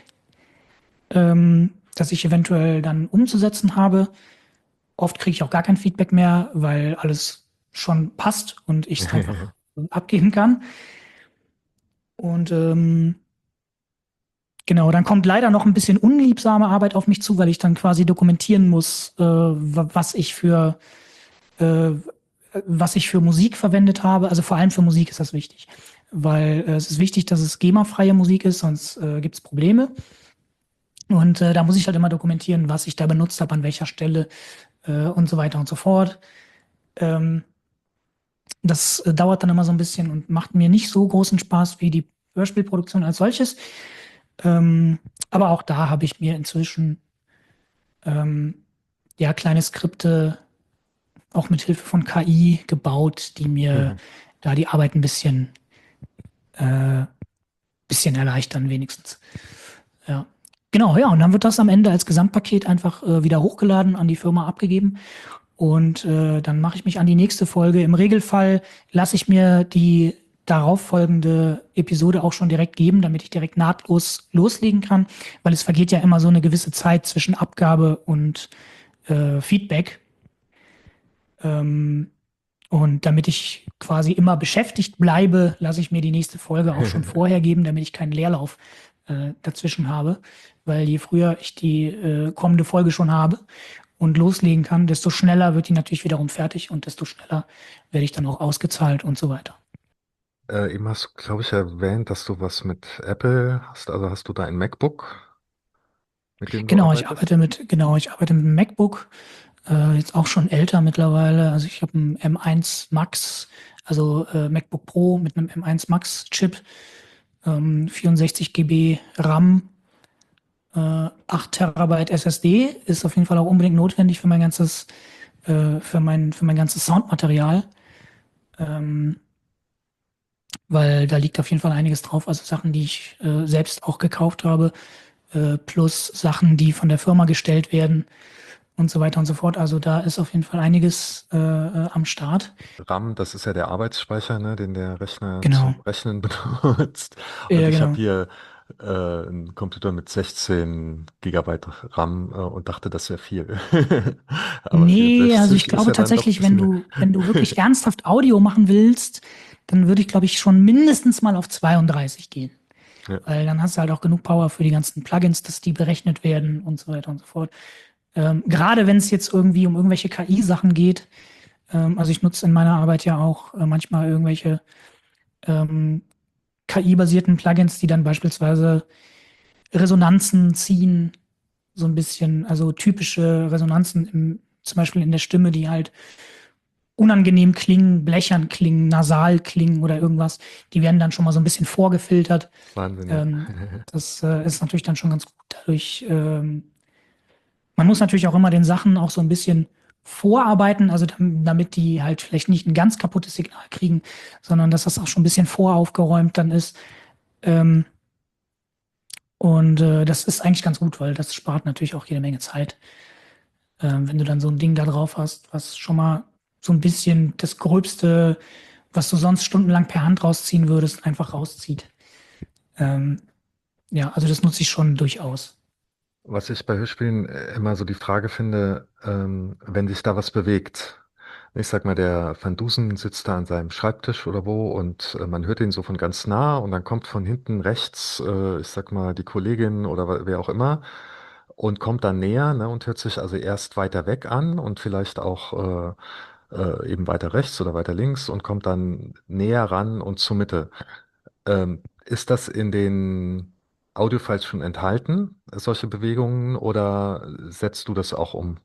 ähm, das ich eventuell dann umzusetzen habe. Oft kriege ich auch gar kein Feedback mehr, weil alles schon passt und ich es einfach abgeben kann. Und ähm, genau, dann kommt leider noch ein bisschen unliebsame Arbeit auf mich zu, weil ich dann quasi dokumentieren muss, äh, was ich für äh, was ich für Musik verwendet habe. Also vor allem für Musik ist das wichtig, weil äh, es ist wichtig, dass es GEMA-freie Musik ist, sonst äh, gibt es Probleme. Und äh, da muss ich halt immer dokumentieren, was ich da benutzt habe, an welcher Stelle äh, und so weiter und so fort. Ähm, das äh, dauert dann immer so ein bisschen und macht mir nicht so großen Spaß wie die Hörspielproduktion als solches. Ähm, aber auch da habe ich mir inzwischen ähm, ja kleine Skripte auch mit Hilfe von K I gebaut, die mir Mhm. da die Arbeit ein bisschen äh, bisschen erleichtern wenigstens. Ja, genau, ja, und dann wird das am Ende als Gesamtpaket einfach äh, wieder hochgeladen, an die Firma abgegeben und äh, dann mache ich mich an die nächste Folge. Im Regelfall lasse ich mir die darauf folgende Episode auch schon direkt geben, damit ich direkt nahtlos loslegen kann, weil es vergeht ja immer so eine gewisse Zeit zwischen Abgabe und äh, Feedback. Ähm, und damit ich quasi immer beschäftigt bleibe, lasse ich mir die nächste Folge auch schon vorher geben, damit ich keinen Leerlauf äh, dazwischen habe. Weil je früher ich die äh, kommende Folge schon habe und loslegen kann, desto schneller wird die natürlich wiederum fertig und desto schneller werde ich dann auch ausgezahlt und so weiter. Äh, eben hast du, glaube ich, erwähnt, dass du was mit Apple hast. Also hast du da ein MacBook, mit dem du Genau, ich arbeitest? arbeite mit, genau, ich arbeite mit einem MacBook, äh, jetzt auch schon älter mittlerweile. Also ich habe einen M eins Max, also äh, MacBook Pro mit einem M eins Max Chip, ähm, vierundsechzig Gigabyte RAM, äh, acht Terabyte S S D, ist auf jeden Fall auch unbedingt notwendig für mein ganzes, äh, für mein, für mein ganzes Soundmaterial. Ähm, weil da liegt auf jeden Fall einiges drauf, also Sachen, die ich äh, selbst auch gekauft habe, äh, plus Sachen, die von der Firma gestellt werden und so weiter und so fort. Also da ist auf jeden Fall einiges äh, äh, am Start. RAM, das ist ja der Arbeitsspeicher, ne, den der Rechner Genau. zum Rechnen benutzt. Und Ja, ich genau. habe hier äh, einen Computer mit sechzehn Gigabyte RAM äh, und dachte, das wäre viel. Aber Nee, also ich vierundsechzig ist glaube ja dann doch ein tatsächlich, wenn bisschen mehr. du, wenn du wirklich ernsthaft Audio machen willst, dann würde ich, glaube ich, schon mindestens mal auf zweiunddreißig gehen. Ja. Weil dann hast du halt auch genug Power für die ganzen Plugins, dass die berechnet werden und so weiter und so fort. Ähm, gerade wenn es jetzt irgendwie um irgendwelche K I-Sachen geht, ähm, also ich nutze in meiner Arbeit ja auch äh, manchmal irgendwelche ähm, K I-basierten Plugins, die dann beispielsweise Resonanzen ziehen, so ein bisschen, also typische Resonanzen im, zum Beispiel in der Stimme, die halt unangenehm klingen, blechern klingen, nasal klingen oder irgendwas, die werden dann schon mal so ein bisschen vorgefiltert. Wahnsinn, ja. Ähm, das äh, ist natürlich dann schon ganz gut. Dadurch, ähm, man muss natürlich auch immer den Sachen auch so ein bisschen vorarbeiten, also dam- damit die halt vielleicht nicht ein ganz kaputtes Signal kriegen, sondern dass das auch schon ein bisschen voraufgeräumt dann ist. Ähm, und äh, das ist eigentlich ganz gut, weil das spart natürlich auch jede Menge Zeit. Ähm, wenn du dann so ein Ding da drauf hast, was schon mal so ein bisschen das Gröbste, was du sonst stundenlang per Hand rausziehen würdest, einfach rauszieht. Ähm, ja, also das nutze ich schon durchaus. Was ich bei Hörspielen äh, immer so die Frage finde, ähm, wenn sich da was bewegt. Ich sag mal, der Van Dusen sitzt da an seinem Schreibtisch oder wo und äh, man hört ihn so von ganz nah und dann kommt von hinten rechts, äh, ich sag mal, die Kollegin oder wa- wer auch immer und kommt dann näher, ne, und hört sich also erst weiter weg an und vielleicht auch äh, äh, eben weiter rechts oder weiter links und kommt dann näher ran und zur Mitte. Ähm, ist das in den Audiofiles schon enthalten, solche Bewegungen, oder setzt du das auch um?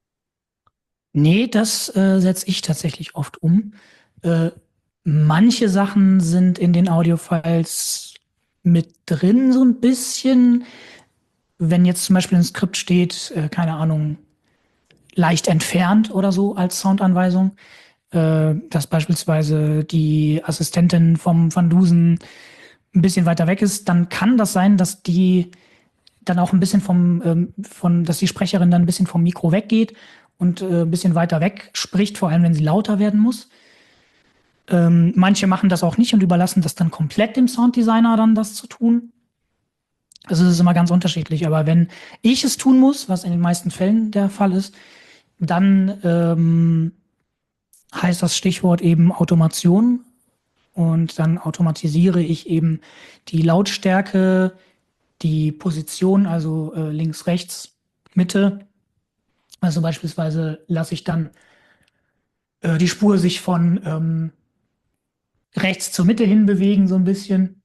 Nee, das äh, setze ich tatsächlich oft um. Äh, manche Sachen sind in den Audiofiles mit drin, so ein bisschen. Wenn jetzt zum Beispiel ein Skript steht, äh, keine Ahnung, leicht entfernt oder so als Soundanweisung, äh, dass beispielsweise die Assistentin vom Van Dusen ein bisschen weiter weg ist, dann kann das sein, dass die dann auch ein bisschen vom, ähm, von, dass die Sprecherin dann ein bisschen vom Mikro weggeht und äh, ein bisschen weiter weg spricht, vor allem wenn sie lauter werden muss. Ähm, manche machen das auch nicht und überlassen das dann komplett dem Sounddesigner dann das zu tun. Also es ist immer ganz unterschiedlich, aber wenn ich es tun muss, was in den meisten Fällen der Fall ist, dann ähm, heißt das Stichwort eben Automation und dann automatisiere ich eben die Lautstärke, die Position, also äh, links, rechts, Mitte. Also beispielsweise lasse ich dann äh, die Spur sich von ähm, rechts zur Mitte hin bewegen, so ein bisschen.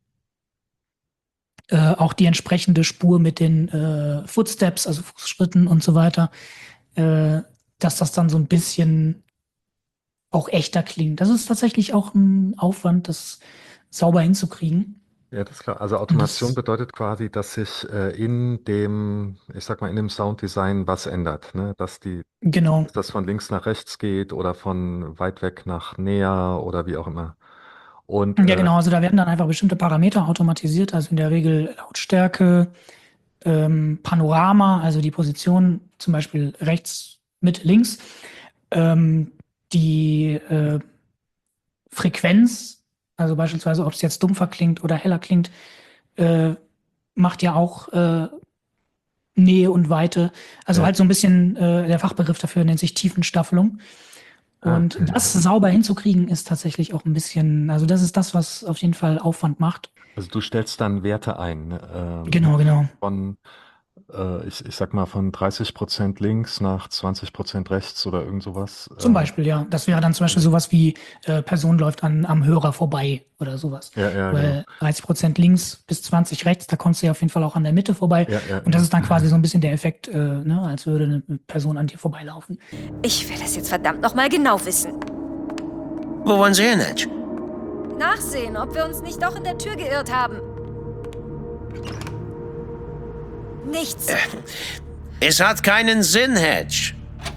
Äh, auch die entsprechende Spur mit den äh, Footsteps, also Fußschritten und so weiter, äh, dass das dann so ein bisschen auch echter klingt. Das ist tatsächlich auch ein Aufwand, das sauber hinzukriegen. Ja, das ist klar. Also Und Automation das, bedeutet quasi, dass sich äh, in dem, ich sag mal, in dem Sounddesign was ändert, ne? Dass die, genau. dass das von links nach rechts geht oder von weit weg nach näher oder wie auch immer. Und Ja, äh, genau. Also da werden dann einfach bestimmte Parameter automatisiert, also in der Regel Lautstärke, ähm, Panorama, also die Position zum Beispiel rechts, Mitte, links, ähm, die äh, Frequenz, also beispielsweise, ob es jetzt dumpfer klingt oder heller klingt, äh, macht ja auch äh, Nähe und Weite. Also ja, halt so ein bisschen, äh, der Fachbegriff dafür nennt sich Tiefenstaffelung. ah, Und okay. das sauber hinzukriegen ist tatsächlich auch ein bisschen, also das ist das, was auf jeden Fall Aufwand macht. Also du stellst dann Werte ein, ne? ähm, Genau, genau. von, äh, ich, ich sag mal, von dreißig Prozent links nach zwanzig Prozent rechts oder irgend sowas. Zum Äh, Beispiel, ja. Das wäre dann zum Beispiel sowas wie, äh, Person läuft an, am Hörer vorbei oder sowas. ja, ja, genau. Weil dreißig Prozent links bis zwanzig rechts, da kommst du ja auf jeden Fall auch an der Mitte vorbei. Ja, ja, Und das ja. ist dann quasi so ein bisschen der Effekt, äh, ne, als würde eine Person an dir vorbeilaufen. Ich will das jetzt verdammt noch mal genau wissen. Wo wollen Sie hin, Edge? Nachsehen, ob wir uns nicht doch in der Tür geirrt haben. Nichts. Es hat keinen Sinn, Hedge.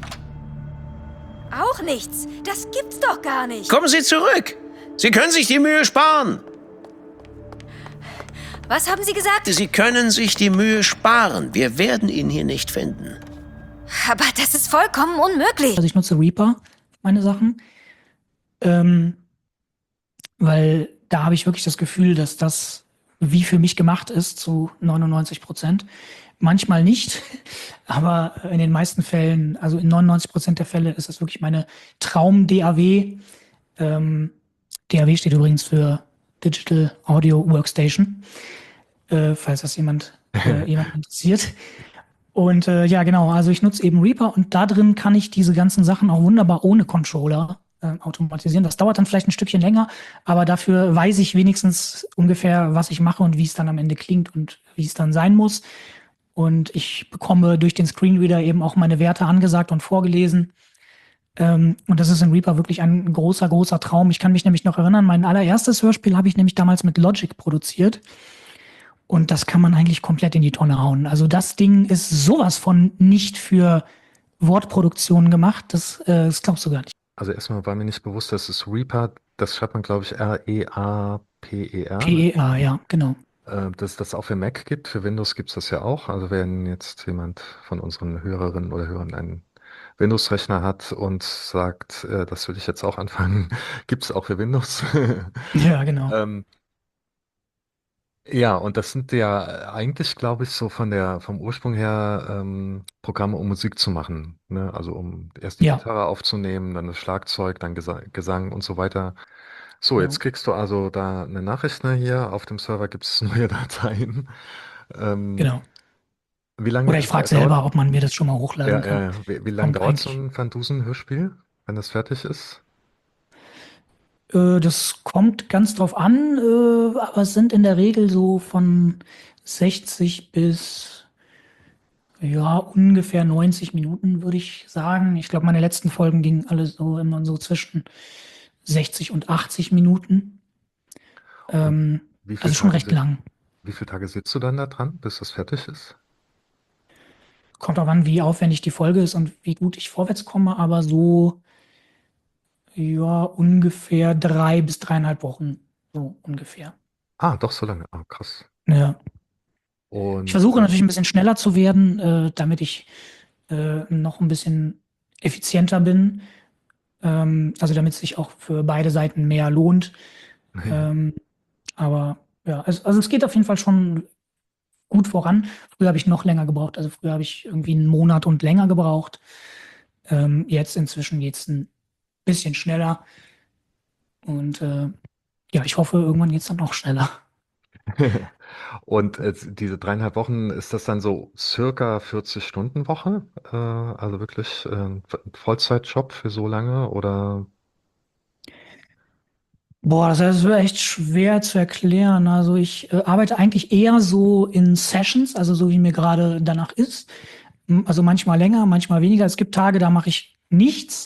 Auch nichts. Das gibt's doch gar nicht. Kommen Sie zurück. Sie können sich die Mühe sparen. Was haben Sie gesagt? Sie können sich die Mühe sparen. Wir werden ihn hier nicht finden. Aber das ist vollkommen unmöglich. Also ich nutze Reaper, meine Sachen, ähm, weil da habe ich wirklich das Gefühl, dass das wie für mich gemacht ist, zu neunundneunzig Prozent. Manchmal nicht, aber in den meisten Fällen, also in neunundneunzig Prozent der Fälle ist es wirklich meine Traum-D A W. Ähm, D A W steht übrigens für Digital Audio Workstation, äh, falls das jemand, äh, jemand interessiert. Und äh, ja, genau, also ich nutze eben Reaper und da drin kann ich diese ganzen Sachen auch wunderbar ohne Controller äh, automatisieren. Das dauert dann vielleicht ein Stückchen länger, aber dafür weiß ich wenigstens ungefähr, was ich mache und wie es dann am Ende klingt und wie es dann sein muss. Und ich bekomme durch den Screenreader eben auch meine Werte angesagt und vorgelesen. Ähm, und das ist in Reaper wirklich ein großer, großer Traum. Ich kann mich nämlich noch erinnern, mein allererstes Hörspiel habe ich nämlich damals mit Logic produziert. Und das kann man eigentlich komplett in die Tonne hauen. Also das Ding ist sowas von nicht für Wortproduktion gemacht, das, äh, das glaubst du gar nicht. Also erstmal war mir nicht bewusst, dass es Reaper, das schreibt man, glaube ich, R E A P E R. P E A, ja, genau. Äh, dass es das auch für Mac gibt. Für Windows gibt es das ja auch. Also wenn jetzt jemand von unseren Hörerinnen oder Hörern einen Windows-Rechner hat und sagt, äh, das will ich jetzt auch anfangen, gibt es auch für Windows. Ja, genau. ähm, Ja, und das sind ja eigentlich, glaube ich, so von der, vom Ursprung her ähm, Programme, um Musik zu machen. Ne? Also um erst die Ja, Gitarre aufzunehmen, dann das Schlagzeug, dann Gesa Gesang und so weiter. So, genau. jetzt kriegst du also da eine Nachricht, ne, hier auf dem Server gibt es neue Dateien. Ähm, Genau. wie lange Oder ich frage äh, dauert, selber, ob man mir das schon mal hochladen ja, ja, kann. ja. Wie, wie lange Kommt dauert so eigentlich. ein Van Dusen-Hörspiel, wenn das fertig ist? Äh, das kommt ganz drauf an, äh, aber es sind in der Regel so von sechzig bis ja ungefähr neunzig Minuten, würde ich sagen. Ich glaube, meine letzten Folgen gingen alle so immer so zwischen sechzig und achtzig Minuten. Und Ähm, wie viele also schon Tage, recht si- lang. wie viele Tage sitzt du dann da dran, bis das fertig ist? Kommt auch an, wie aufwendig die Folge ist und wie gut ich vorwärts komme, aber so ja ungefähr drei bis dreieinhalb Wochen. So ungefähr. Ah, doch so lange. Ah, krass. Ja. Ich Und versuche äh, natürlich ein bisschen schneller zu werden, äh, damit ich äh, noch ein bisschen effizienter bin. Ähm, also damit es sich auch für beide Seiten mehr lohnt. Ähm, aber ja, also, also es geht auf jeden Fall schon gut voran. Früher habe ich noch länger gebraucht. Also früher habe ich irgendwie einen Monat und länger gebraucht. Ähm, jetzt inzwischen geht es ein bisschen schneller. Und äh, ja, ich hoffe, irgendwann geht es dann auch schneller. Und äh, diese dreieinhalb Wochen, ist das dann so circa vierzig Stunden Woche? Äh, also wirklich äh, ein Vollzeitjob für so lange? Oder Boah, das ist echt schwer zu erklären. Also ich äh, arbeite eigentlich eher so in Sessions, also so wie mir gerade danach ist. M- Also manchmal länger, manchmal weniger. Es gibt Tage, da mache ich nichts.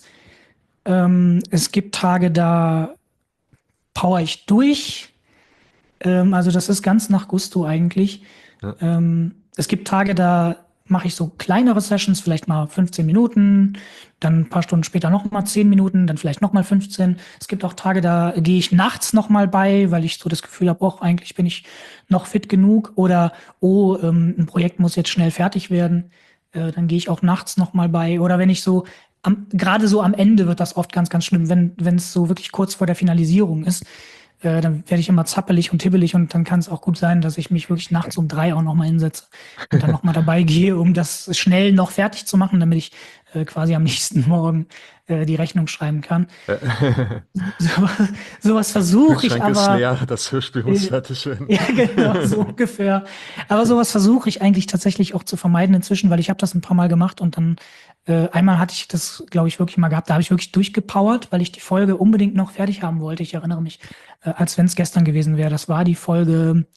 Ähm, es gibt Tage, da power ich durch. Ähm, also das ist ganz nach Gusto eigentlich. ja, Ähm, es gibt Tage, da mache ich so kleinere Sessions, vielleicht mal fünfzehn Minuten, dann ein paar Stunden später noch mal zehn Minuten, dann vielleicht noch mal fünfzehn. Es gibt auch Tage, da gehe ich nachts noch mal bei, weil ich so das Gefühl habe, oh, eigentlich bin ich noch fit genug oder oh, ähm, ein Projekt muss jetzt schnell fertig werden. Äh, dann gehe ich auch nachts noch mal bei. Oder wenn ich so am, gerade so am Ende wird das oft ganz, ganz schlimm, wenn wenn es so wirklich kurz vor der Finalisierung ist, äh, dann werde ich immer zappelig und hibbelig und dann kann es auch gut sein, dass ich mich wirklich nachts um drei auch nochmal hinsetze und dann nochmal dabei gehe, um das schnell noch fertig zu machen, damit ich äh, quasi am nächsten Morgen äh, die Rechnung schreiben kann. äh, So, sowas versuche ich Kühlschrank ist aber. leer, das Hörspiel muss Äh, fertig werden. Ja, genau, so ungefähr. Aber sowas versuche ich eigentlich tatsächlich auch zu vermeiden inzwischen, weil ich habe das ein paar Mal gemacht und dann äh, einmal hatte ich das, glaube ich, wirklich mal gehabt. Da habe ich wirklich durchgepowert, weil ich die Folge unbedingt noch fertig haben wollte. Ich erinnere mich, äh, als wenn es gestern gewesen wäre. Das war die Folge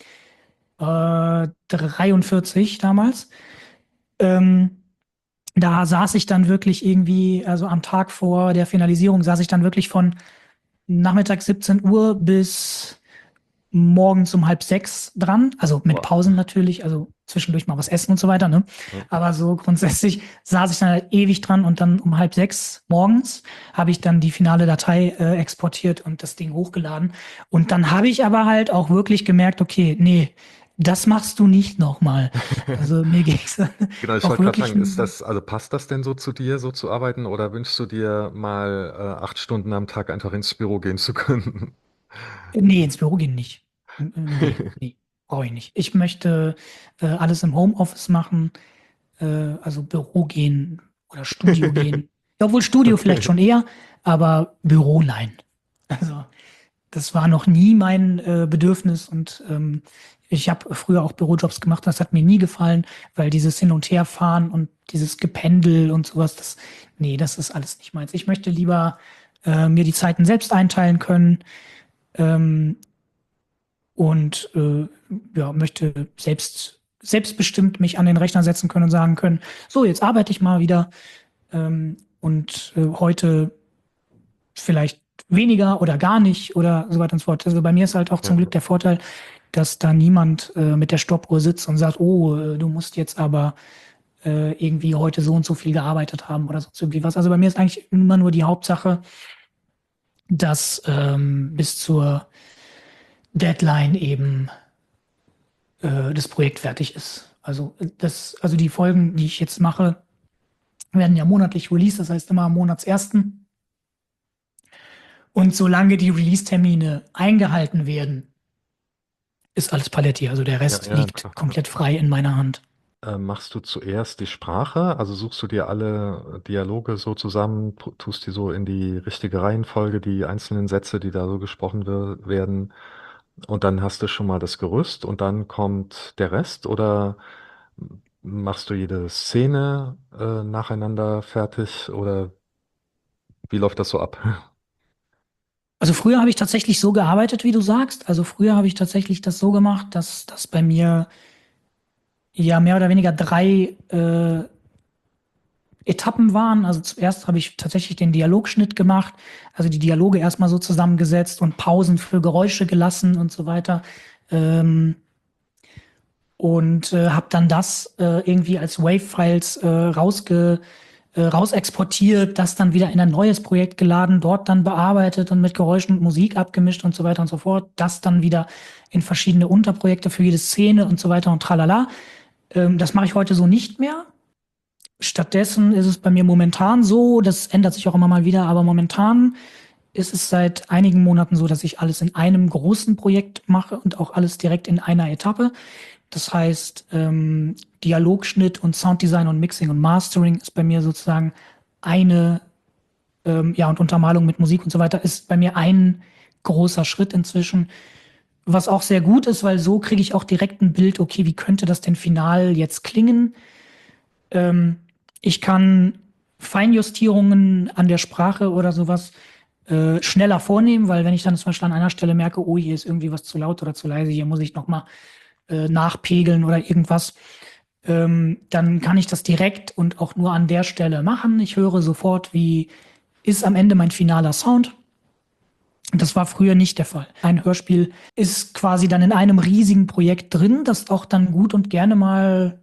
äh, dreiundvierzig damals. Ähm, Da saß ich dann wirklich irgendwie, also am Tag vor der Finalisierung, saß ich dann wirklich von Nachmittag siebzehn Uhr bis morgens um halb sechs dran, also mit Boah. Pausen natürlich, also zwischendurch mal was essen und so weiter, ne? Ja. Aber so grundsätzlich saß ich dann halt ewig dran und dann um halb sechs morgens habe ich dann die finale Datei äh, exportiert und das Ding hochgeladen. Und dann habe ich aber halt auch wirklich gemerkt, okay, nee, das machst du nicht nochmal. Also mir ging's Genau, ich auch wollte gerade wirklich, sagen, ist das, also passt das denn so zu dir, so zu arbeiten, oder wünschst du dir mal äh, acht Stunden am Tag einfach ins Büro gehen zu können? nee, ins Büro gehen nicht. Nee, nee. brauche ich nicht. Ich möchte äh, alles im Homeoffice machen, äh, also Büro gehen oder Studio gehen. Ja, obwohl Studio Okay. vielleicht schon eher, aber Büro nein. Also das war noch nie mein äh, Bedürfnis und ähm, ich habe früher auch Bürojobs gemacht, das hat mir nie gefallen, weil dieses Hin- und Herfahren und dieses Gependel und sowas, das, nee, das ist alles nicht meins. Ich möchte lieber äh, mir die Zeiten selbst einteilen können ähm, und äh, ja, möchte selbst selbstbestimmt mich an den Rechner setzen können und sagen können, so, jetzt arbeite ich mal wieder ähm, und äh, heute vielleicht weniger oder gar nicht oder so weiter und so fort. Also bei mir ist halt auch zum Ja. Glück der Vorteil, dass da niemand äh, mit der Stoppuhr sitzt und sagt, oh, äh, du musst jetzt aber äh, irgendwie heute so und so viel gearbeitet haben oder sonst irgendwie was. Also bei mir ist eigentlich immer nur die Hauptsache, dass ähm, bis zur Deadline eben äh, das Projekt fertig ist. Also äh, das, also die Folgen, die ich jetzt mache, werden ja monatlich released, das heißt immer am Monatsersten. Und solange die Release-Termine eingehalten werden, ist alles Paletti. Also der Rest Ja, ja, liegt klar. komplett frei in meiner Hand. Äh, machst du zuerst die Sprache? Also suchst du dir alle Dialoge so zusammen, pu- tust die so in die richtige Reihenfolge, die einzelnen Sätze, die da so gesprochen wir- werden, und dann hast du schon mal das Gerüst und dann kommt der Rest? Oder machst du jede Szene äh, nacheinander fertig? Oder wie läuft das so ab? Also früher habe ich tatsächlich so gearbeitet, wie du sagst. Also früher habe ich tatsächlich das so gemacht, dass das bei mir ja mehr oder weniger drei äh, Etappen waren. Also zuerst habe ich tatsächlich den Dialogschnitt gemacht, also die Dialoge erstmal so zusammengesetzt und Pausen für Geräusche gelassen und so weiter. Ähm, und äh, habe dann das äh, irgendwie als Wave-Files äh, rausge äh, rausexportiert, das dann wieder in ein neues Projekt geladen, dort dann bearbeitet und mit Geräuschen und Musik abgemischt und so weiter und so fort. Das dann wieder in verschiedene Unterprojekte für jede Szene und so weiter und tralala. Ähm, das mache ich heute so nicht mehr. Stattdessen ist es bei mir momentan so, das ändert sich auch immer mal wieder, aber momentan ist es seit einigen Monaten so, dass ich alles in einem großen Projekt mache und auch alles direkt in einer Etappe. Das heißt, ähm, Dialogschnitt und Sounddesign und Mixing und Mastering ist bei mir sozusagen eine, ähm, ja, und Untermalung mit Musik und so weiter ist bei mir ein großer Schritt inzwischen. Was auch sehr gut ist, weil so kriege ich auch direkt ein Bild, okay, wie könnte das denn final jetzt klingen? Ähm, ich kann Feinjustierungen an der Sprache oder sowas äh, schneller vornehmen, weil wenn ich dann zum Beispiel an einer Stelle merke, oh, hier ist irgendwie was zu laut oder zu leise, hier muss ich nochmal äh, nachpegeln oder irgendwas, ähm, dann kann ich das direkt und auch nur an der Stelle machen. Ich höre sofort, wie ist am Ende mein finaler Sound. Das war früher nicht der Fall. Ein Hörspiel ist quasi dann in einem riesigen Projekt drin, das auch dann gut und gerne mal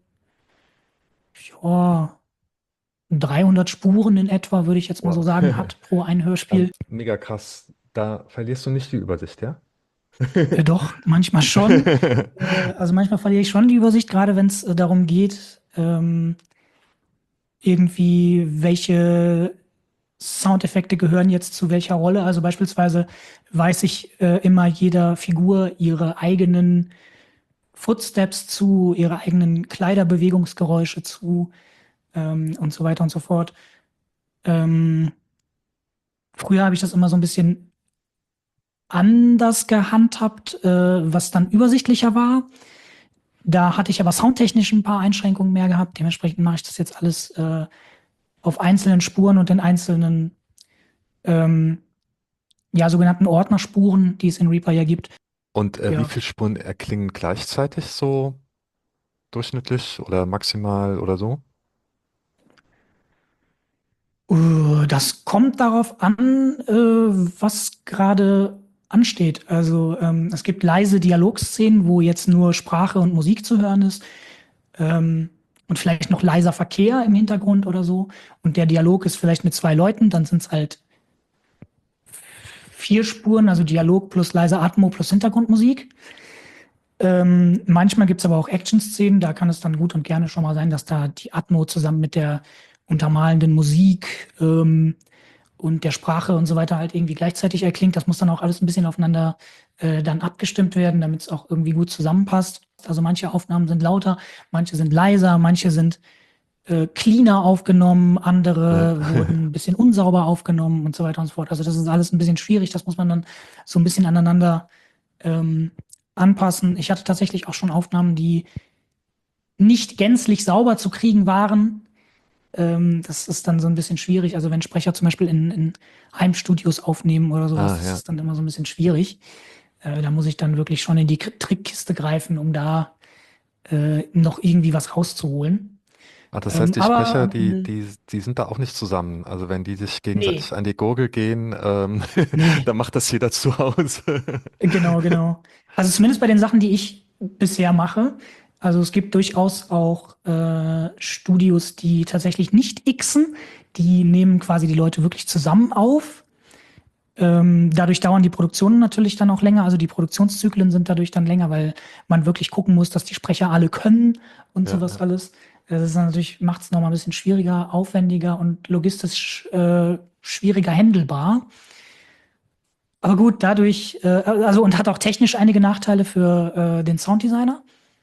ja, dreihundert Spuren in etwa, würde ich jetzt mal so Wow. sagen, hat pro ein Hörspiel. Mega krass. Da verlierst du nicht die Übersicht, ja? Äh, doch, manchmal schon. Äh, also manchmal verliere ich schon die Übersicht, gerade wenn es äh, darum geht, ähm, irgendwie welche Soundeffekte gehören jetzt zu welcher Rolle. Also beispielsweise weiß ich äh, immer jeder Figur ihre eigenen Footsteps zu, ihre eigenen Kleiderbewegungsgeräusche zu ähm, und so weiter und so fort. Ähm, früher habe ich das immer so ein bisschen anders gehandhabt, äh, was dann übersichtlicher war. Da hatte ich aber soundtechnisch ein paar Einschränkungen mehr gehabt. Dementsprechend mache ich das jetzt alles äh, auf einzelnen Spuren und in einzelnen ähm, ja, sogenannten Ordnerspuren, die es in Reaper ja gibt. Und äh, Ja. wie viele Spuren erklingen gleichzeitig so durchschnittlich oder maximal oder so? Uh, das kommt darauf an, äh, was gerade ansteht. Also ähm, es gibt leise Dialogszenen, wo jetzt nur Sprache und Musik zu hören ist. Ähm, und vielleicht noch leiser Verkehr im Hintergrund oder so. Und der Dialog ist vielleicht mit zwei Leuten, dann sind es halt vier Spuren, also Dialog plus leise Atmo plus Hintergrundmusik. Ähm, manchmal gibt es aber auch Action-Szenen, da kann es dann gut und gerne schon mal sein, dass da die Atmo zusammen mit der untermalenden Musik ähm, und der Sprache und so weiter halt irgendwie gleichzeitig erklingt. Das muss dann auch alles ein bisschen aufeinander äh, dann abgestimmt werden, damit es auch irgendwie gut zusammenpasst. Also manche Aufnahmen sind lauter, manche sind leiser, manche sind äh, cleaner aufgenommen, andere Ja. wurden ein bisschen unsauber aufgenommen und so weiter und so fort. Also das ist alles ein bisschen schwierig, das muss man dann so ein bisschen aneinander ähm, anpassen. Ich hatte tatsächlich auch schon Aufnahmen, die nicht gänzlich sauber zu kriegen waren. Ähm, das ist dann so ein bisschen schwierig. Also wenn Sprecher zum Beispiel in, in Heimstudios aufnehmen oder sowas, Ah, das ja. ist dann immer so ein bisschen schwierig. Äh, da muss ich dann wirklich schon in die K- Trickkiste greifen, um da äh, noch irgendwie was rauszuholen. Ah, das Ähm, heißt, die aber Sprecher, am die, Ende, die, die sind da auch nicht zusammen. Also wenn die sich gegenseitig nee, an die Gurgel gehen, ähm, nee, dann macht das jeder zu Hause. genau, genau. Also zumindest bei den Sachen, die ich bisher mache. Also es gibt durchaus auch äh, Studios, die tatsächlich nicht xen. Die nehmen quasi die Leute wirklich zusammen auf. Ähm, dadurch dauern die Produktionen natürlich dann auch länger. Also die Produktionszyklen sind dadurch dann länger, weil man wirklich gucken muss, dass die Sprecher alle können und Ja, sowas ja. alles. Das ist dann natürlich, macht es nochmal ein bisschen schwieriger, aufwendiger und logistisch äh, schwieriger handelbar. Aber gut, dadurch, äh, also und hat auch technisch einige Nachteile für äh, den Sounddesigner.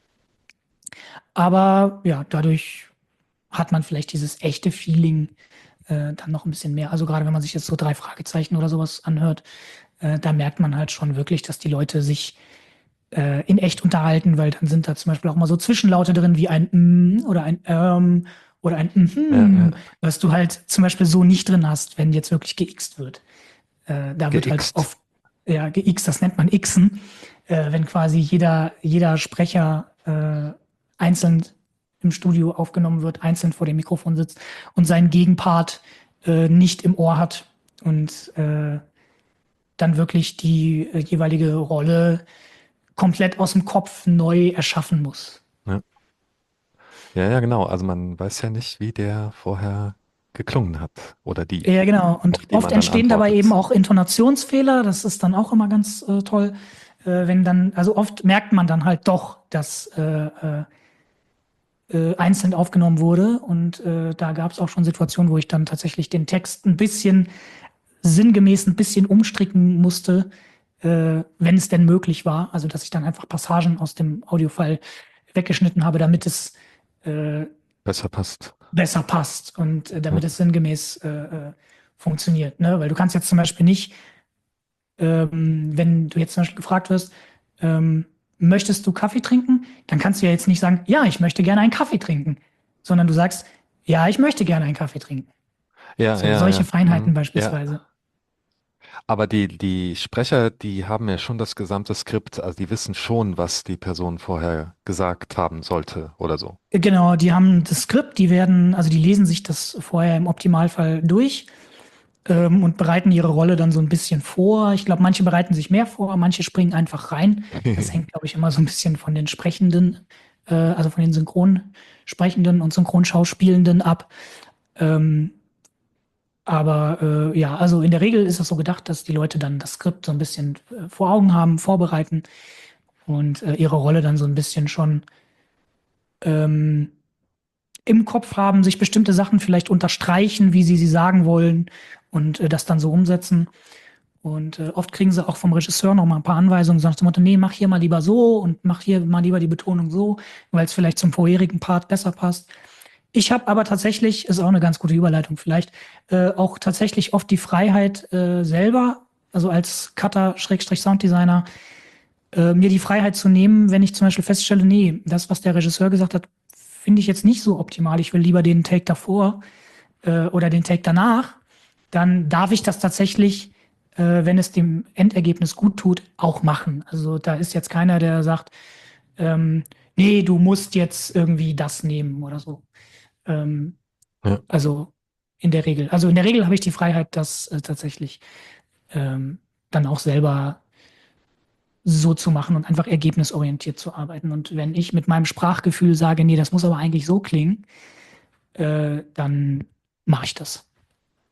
Aber ja, dadurch hat man vielleicht dieses echte Feeling äh, dann noch ein bisschen mehr. Also gerade wenn man sich jetzt so drei Fragezeichen oder sowas anhört, äh, da merkt man halt schon wirklich, dass die Leute sich äh, in echt unterhalten, weil dann sind da zum Beispiel auch mal so Zwischenlaute drin wie ein mm oder ein ähm oder ein Ja, ja. mhm, was du halt zum Beispiel so nicht drin hast, wenn jetzt wirklich geixt wird. Äh, da wird halt Geixt. oft, ja, geixt, das nennt man Xen, äh, wenn quasi jeder, jeder Sprecher äh, einzeln im Studio aufgenommen wird, einzeln vor dem Mikrofon sitzt und seinen Gegenpart äh, nicht im Ohr hat und äh, dann wirklich die äh, jeweilige Rolle komplett aus dem Kopf neu erschaffen muss. Ja. Ja, ja, genau. Also man weiß ja nicht, wie der vorher geklungen hat oder die, Ja, genau. auf Und die oft man dann entstehen dabei antwortet. eben auch Intonationsfehler. Das ist dann auch immer ganz äh, toll, äh, wenn dann, also oft merkt man dann halt doch, dass äh, äh, äh, einzeln aufgenommen wurde. Und äh, da gab es auch schon Situationen, wo ich dann tatsächlich den Text ein bisschen sinngemäß ein bisschen umstricken musste, äh, wenn es denn möglich war. Also dass ich dann einfach Passagen aus dem Audiofile weggeschnitten habe, damit es äh, Besser passt. besser passt und äh, damit Ja. es sinngemäß äh, äh, funktioniert. Ne? Weil du kannst jetzt zum Beispiel nicht, ähm, wenn du jetzt zum Beispiel gefragt wirst, ähm, möchtest du Kaffee trinken? Dann kannst du ja jetzt nicht sagen, ja, ich möchte gerne einen Kaffee trinken, sondern du sagst, ja, ich möchte gerne einen Kaffee trinken. Ja, So, ja, solche ja. Feinheiten Mhm. Ja. beispielsweise. Aber die, die Sprecher, die haben ja schon das gesamte Skript, also die wissen schon, was die Person vorher gesagt haben sollte oder so. Genau, die haben das Skript, die werden, also die lesen sich das vorher im Optimalfall durch ähm, und bereiten ihre Rolle dann so ein bisschen vor. Ich glaube, manche bereiten sich mehr vor, manche springen einfach rein. Das hängt, glaube ich, immer so ein bisschen von den Sprechenden, äh, also von den Synchronsprechenden und Synchronschauspielenden ab. Ähm, aber äh, ja, also in der Regel ist es so gedacht, dass die Leute dann das Skript so ein bisschen äh, vor Augen haben, vorbereiten und äh, ihre Rolle dann so ein bisschen schon ähm, im Kopf haben, sich bestimmte Sachen vielleicht unterstreichen, wie sie sie sagen wollen und äh, das dann so umsetzen. Und äh, oft kriegen sie auch vom Regisseur noch mal ein paar Anweisungen, so nach dem Motto, nee, mach hier mal lieber so und mach hier mal lieber die Betonung so, weil es vielleicht zum vorherigen Part besser passt. Ich habe aber tatsächlich, ist auch eine ganz gute Überleitung vielleicht, äh, auch tatsächlich oft die Freiheit äh, selber, also als Cutter, Schrägstrich Sounddesigner, äh, mir die Freiheit zu nehmen, wenn ich zum Beispiel feststelle, nee, das, was der Regisseur gesagt hat, finde ich jetzt nicht so optimal. Ich will lieber den Take davor äh, oder den Take danach. Dann darf ich das tatsächlich, äh, wenn es dem Endergebnis gut tut, auch machen. Also da ist jetzt keiner, der sagt, ähm, nee, du musst jetzt irgendwie das nehmen oder so. Ähm, Ja. also in der Regel. Also in der Regel habe ich die Freiheit, das äh, tatsächlich ähm, dann auch selber so zu machen und einfach ergebnisorientiert zu arbeiten. Und wenn ich mit meinem Sprachgefühl sage, nee, das muss aber eigentlich so klingen, äh, dann mache ich das.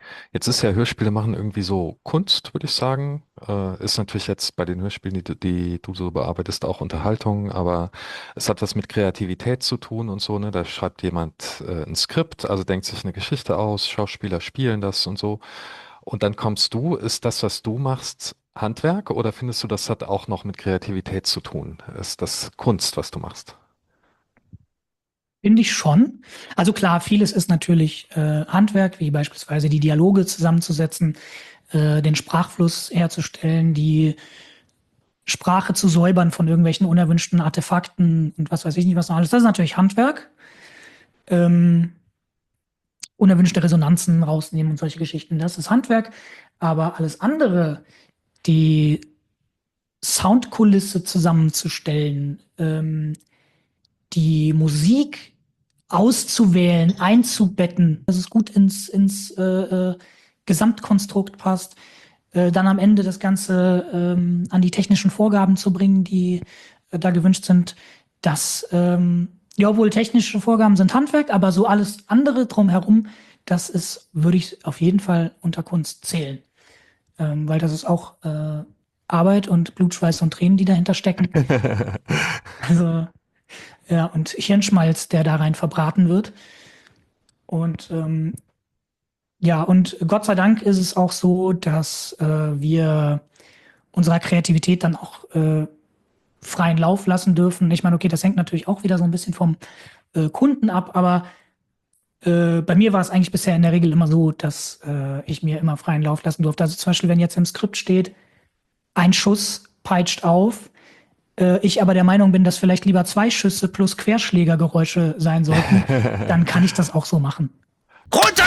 Jetzt ist ja Hörspiele machen irgendwie so Kunst, würde ich sagen. Äh, ist natürlich jetzt bei den Hörspielen, die, du- die du so bearbeitest, auch Unterhaltung, aber es hat was mit Kreativität zu tun und so, ne? Da schreibt jemand äh, ein Skript, also denkt sich eine Geschichte aus, Schauspieler spielen das und so. Und dann kommst du, ist das, was du machst, Handwerk oder findest du, das hat auch noch mit Kreativität zu tun? Ist das Kunst, was du machst? Finde ich schon. Also klar, vieles ist natürlich äh, Handwerk, wie beispielsweise die Dialoge zusammenzusetzen, äh, den Sprachfluss herzustellen, die Sprache zu säubern von irgendwelchen unerwünschten Artefakten und was weiß ich nicht, was noch alles. Das ist natürlich Handwerk. Ähm, unerwünschte Resonanzen rausnehmen und solche Geschichten. Das ist Handwerk. Aber alles andere, die Soundkulisse zusammenzustellen, ähm, die Musik auszuwählen, einzubetten, dass es gut ins, ins äh, äh, Gesamtkonstrukt passt, äh, dann am Ende das Ganze ähm, an die technischen Vorgaben zu bringen, die äh, da gewünscht sind, dass, ähm, ja, wohl technische Vorgaben sind Handwerk, aber so alles andere drumherum, das ist, würde ich auf jeden Fall unter Kunst zählen. Ähm, weil das ist auch äh, Arbeit und Blut, Schweiß und Tränen, die dahinter stecken. Also, ja, und Hirnschmalz, der da rein verbraten wird. Und ähm, ja, und Gott sei Dank ist es auch so, dass äh, wir unserer Kreativität dann auch äh, freien Lauf lassen dürfen. Ich meine, okay, das hängt natürlich auch wieder so ein bisschen vom äh, Kunden ab, aber äh, bei mir war es eigentlich bisher in der Regel immer so, dass äh, ich mir immer freien Lauf lassen durfte. Also zum Beispiel, wenn jetzt im Skript steht, ein Schuss peitscht auf, äh, ich aber der Meinung bin, dass vielleicht lieber zwei Schüsse plus Querschlägergeräusche sein sollten, dann kann ich das auch so machen. Runter!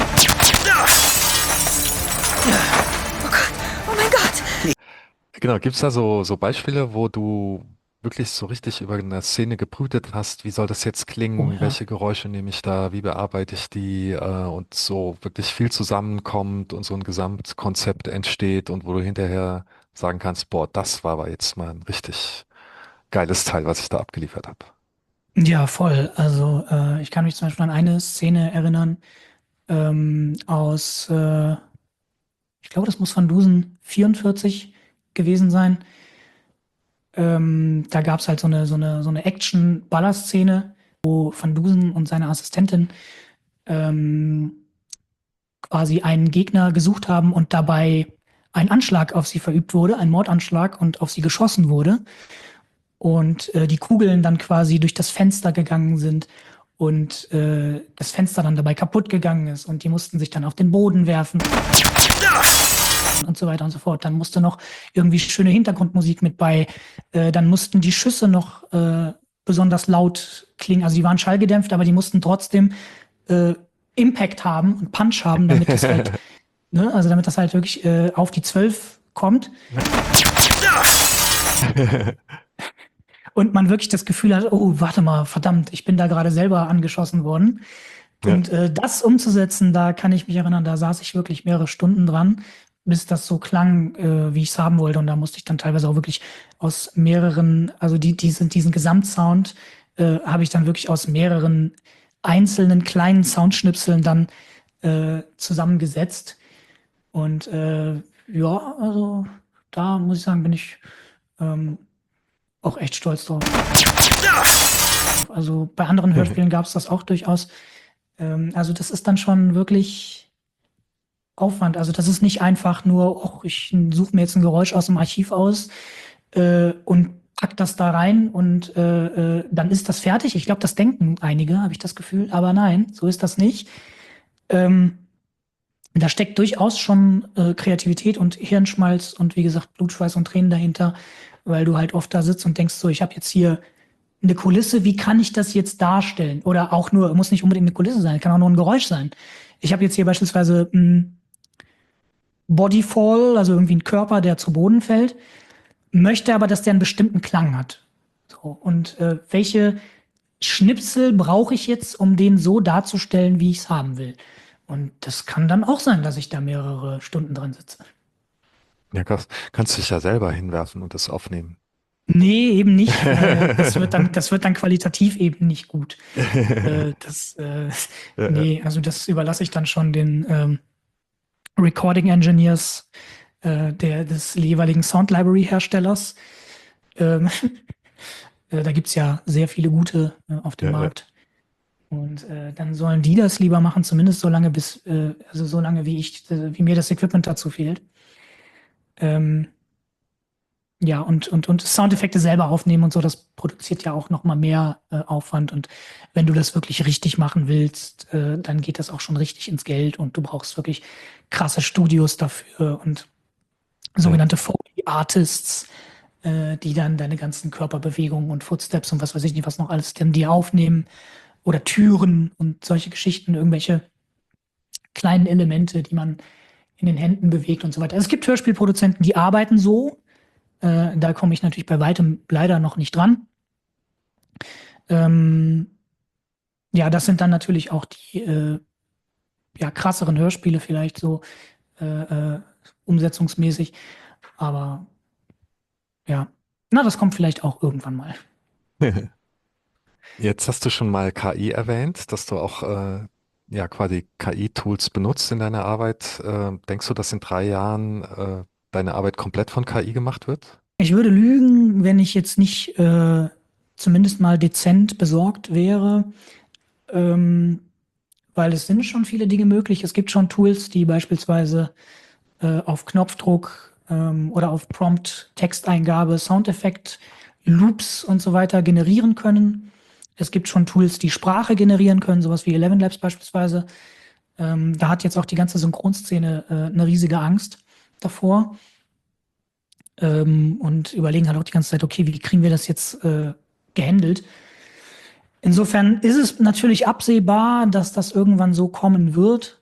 Oh mein Gott! Genau, gibt's da so, so Beispiele, wo du wirklich so richtig über eine Szene gebrütet hast, wie soll das jetzt klingen, Oh ja. welche Geräusche nehme ich da, wie bearbeite ich die äh, und so wirklich viel zusammenkommt und so ein Gesamtkonzept entsteht und wo du hinterher sagen kannst, boah, das war aber jetzt mal ein richtig geiles Teil, was ich da abgeliefert habe. Ja, voll. Also äh, ich kann mich zum Beispiel an eine Szene erinnern ähm, aus, äh, ich glaube, das muss Van Dusen vierundvierzig gewesen sein. Ähm, da gab es halt so eine, so eine, so eine Action-Baller-Szene, wo Van Dusen und seine Assistentin ähm, quasi einen Gegner gesucht haben und dabei ein Anschlag auf sie verübt wurde, ein Mordanschlag und auf sie geschossen wurde. Und äh, die Kugeln dann quasi durch das Fenster gegangen sind und äh, das Fenster dann dabei kaputt gegangen ist und die mussten sich dann auf den Boden werfen und so weiter und so fort. Dann musste noch irgendwie schöne Hintergrundmusik mit bei. Äh, dann mussten die Schüsse noch äh, besonders laut klingen. Also die waren schallgedämpft, aber die mussten trotzdem äh, Impact haben und Punch haben, damit das halt, ne, also damit das halt wirklich äh, auf die zwölf kommt. Und man wirklich das Gefühl hat, oh, warte mal, verdammt, ich bin da gerade selber angeschossen worden. Ja. Und äh, das umzusetzen, da kann ich mich erinnern, da saß ich wirklich mehrere Stunden dran, bis das so klang, äh, wie ich es haben wollte. Und da musste ich dann teilweise auch wirklich aus mehreren, also die, diesen, diesen Gesamtsound äh, habe ich dann wirklich aus mehreren einzelnen kleinen Soundschnipseln dann äh, zusammengesetzt. Und äh, ja, also da muss ich sagen, bin ich ähm, auch echt stolz drauf. Also bei anderen Hörspielen gab es das auch durchaus. Ähm, also das ist dann schon wirklich Aufwand. Also das ist nicht einfach nur, oh, ich suche mir jetzt ein Geräusch aus dem Archiv aus äh, und pack das da rein und äh, äh, dann ist das fertig. Ich glaube, das denken einige, habe ich das Gefühl. Aber nein, so ist das nicht. Ähm, da steckt durchaus schon äh, Kreativität und Hirnschmalz und wie gesagt Blut, Schweiß und Tränen dahinter, weil du halt oft da sitzt und denkst so, ich habe jetzt hier eine Kulisse, wie kann ich das jetzt darstellen? Oder auch nur, muss nicht unbedingt eine Kulisse sein, kann auch nur ein Geräusch sein. Ich habe jetzt hier beispielsweise einen Bodyfall, also irgendwie einen Körper, der zu Boden fällt, möchte aber, dass der einen bestimmten Klang hat. So, und äh, welche Schnipsel brauche ich jetzt, um den so darzustellen, wie ich es haben will? Und das kann dann auch sein, dass ich da mehrere Stunden dran sitze. Ja, krass. Kannst dich ja selber hinwerfen und das aufnehmen. Nee, eben nicht. Äh, das wird dann, das wird dann qualitativ eben nicht gut. Äh, das, äh, Ja, nee, also das überlasse ich dann schon den, ähm, Recording Engineers äh, der, des jeweiligen Sound Library Herstellers. Ähm, äh, da gibt es ja sehr viele gute äh, auf dem Ja, ja. Markt. Und äh, dann sollen die das lieber machen, zumindest so lange, bis, äh, also so lange, wie ich, äh, wie mir das Equipment dazu fehlt. Ähm, ja, und, und, und Soundeffekte selber aufnehmen und so, das produziert ja auch nochmal mehr äh, Aufwand. Und wenn du das wirklich richtig machen willst, äh, dann geht das auch schon richtig ins Geld und du brauchst wirklich krasse Studios dafür und sogenannte Foley-Artists, äh, die dann deine ganzen Körperbewegungen und Footsteps und was weiß ich nicht, was noch alles dann dir aufnehmen. Oder Türen und solche Geschichten, irgendwelche kleinen Elemente, die man in den Händen bewegt und so weiter. Also es gibt Hörspielproduzenten, die arbeiten so. Äh, da komme ich natürlich bei weitem leider noch nicht dran. Ähm, ja, das sind dann natürlich auch die äh, ja, krasseren Hörspiele vielleicht so äh, äh, umsetzungsmäßig. Aber ja, na, das kommt vielleicht auch irgendwann mal. Jetzt hast du schon mal K I erwähnt, dass du auch äh, ja quasi K I-Tools benutzt in deiner Arbeit. Äh, denkst du, dass in drei Jahren äh, deine Arbeit komplett von K I gemacht wird? Ich würde lügen, wenn ich jetzt nicht äh, zumindest mal dezent besorgt wäre, ähm, weil es sind schon viele Dinge möglich. Es gibt schon Tools, die beispielsweise äh, auf Knopfdruck ähm, oder auf Prompt Texteingabe, Soundeffekt, Loops und so weiter generieren können. Es gibt schon Tools, die Sprache generieren können, sowas wie Eleven Labs beispielsweise. Ähm, da hat jetzt auch die ganze Synchronszene äh, eine riesige Angst davor. Ähm, und überlegen halt auch die ganze Zeit, okay, wie kriegen wir das jetzt äh, gehandelt? Insofern ist es natürlich absehbar, dass das irgendwann so kommen wird.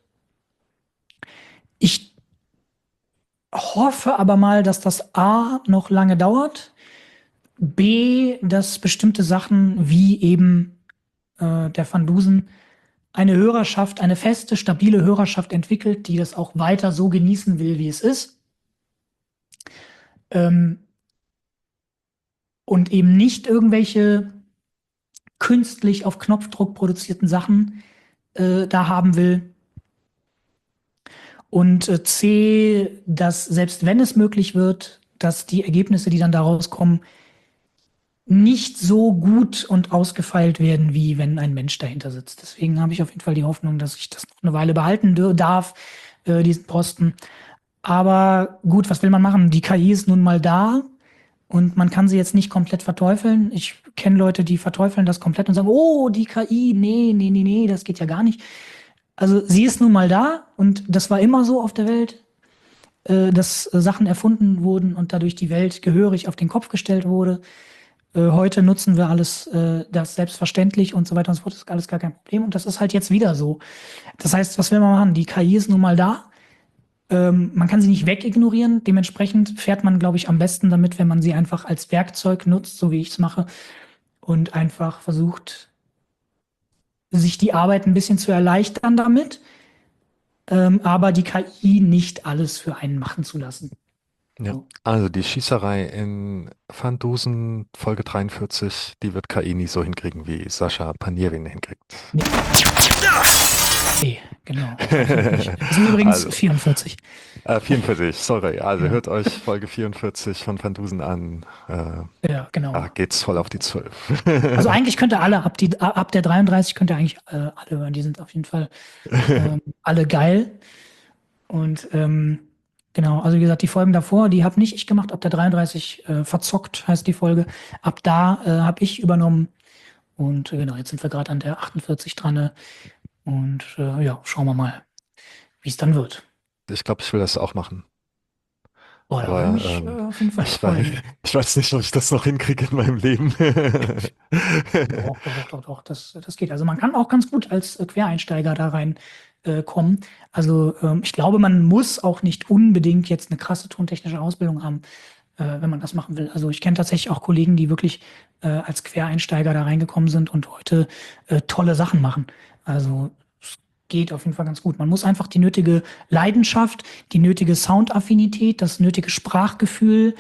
Ich hoffe aber mal, dass das A noch lange dauert, B, dass bestimmte Sachen wie eben äh, der Van Dusen eine Hörerschaft, eine feste, stabile Hörerschaft entwickelt, die das auch weiter so genießen will, wie es ist. Ähm, und eben nicht irgendwelche künstlich auf Knopfdruck produzierten Sachen äh, da haben will. Und äh, C, dass selbst wenn es möglich wird, dass die Ergebnisse, die dann daraus kommen, nicht so gut und ausgefeilt werden, wie wenn ein Mensch dahinter sitzt. Deswegen habe ich auf jeden Fall die Hoffnung, dass ich das noch eine Weile behalten darf, äh, diesen Posten. Aber gut, was will man machen? Die K I ist nun mal da und man kann sie jetzt nicht komplett verteufeln. Ich kenne Leute, die verteufeln das komplett und sagen, oh, die K I, nee, nee, nee, nee, das geht ja gar nicht. Also sie ist nun mal da und das war immer so auf der Welt, äh, dass äh, Sachen erfunden wurden und dadurch die Welt gehörig auf den Kopf gestellt wurde. Äh, heute nutzen wir alles äh, das selbstverständlich und so weiter und so fort. Das ist alles gar kein Problem und das ist halt jetzt wieder so. Das heißt, was will man machen? Die K I ist nun mal da. Ähm, man kann sie nicht wegignorieren. Dementsprechend fährt man, glaube ich, am besten damit, wenn man sie einfach als Werkzeug nutzt, so wie ich es mache, und einfach versucht, sich die Arbeit ein bisschen zu erleichtern damit, ähm, aber die K I nicht alles für einen machen zu lassen. Ja. So. Also die Schießerei in Van Dusen, Folge dreiundvierzig, die wird K I nie so hinkriegen, wie Sascha Panierwin hinkriegt. Nee. Nee, genau. Das sind übrigens Also. vierundvierzig. Äh, vierundvierzig, sorry. Also Ja. hört euch Folge vierundvierzig von Van Dusen an. Äh, Ja, genau. Da geht's voll auf die zwölf. Also eigentlich könnt ihr alle, ab, die, ab der dreiunddreißig könnt ihr eigentlich äh, alle hören. Die sind auf jeden Fall ähm, alle geil. Und ähm, genau, also wie gesagt, die Folgen davor, die habe nicht ich gemacht. Ab der dreiunddreißig äh, verzockt heißt die Folge. Ab da äh, habe ich übernommen. Und äh, genau, jetzt sind wir gerade an der achtundvierzig dran. äh, Und äh, ja, schauen wir mal, wie es dann wird. Ich glaube, ich will das auch machen. Oh, da Aber, würde mich ähm, äh, auf jeden Fall Ich weiß, freuen. ich weiß nicht, ob ich das noch hinkriege in meinem Leben. Doch, doch, doch, doch, das, das geht. Also man kann auch ganz gut als äh, Quereinsteiger da rein äh, kommen. Also ähm, ich glaube, man muss auch nicht unbedingt jetzt eine krasse tontechnische Ausbildung haben, äh, wenn man das machen will. Also ich kenne tatsächlich auch Kollegen, die wirklich äh, als Quereinsteiger da reingekommen sind und heute äh, tolle Sachen machen. Also es geht auf jeden Fall ganz gut. Man muss einfach die nötige Leidenschaft, die nötige Soundaffinität, das nötige Sprachgefühl,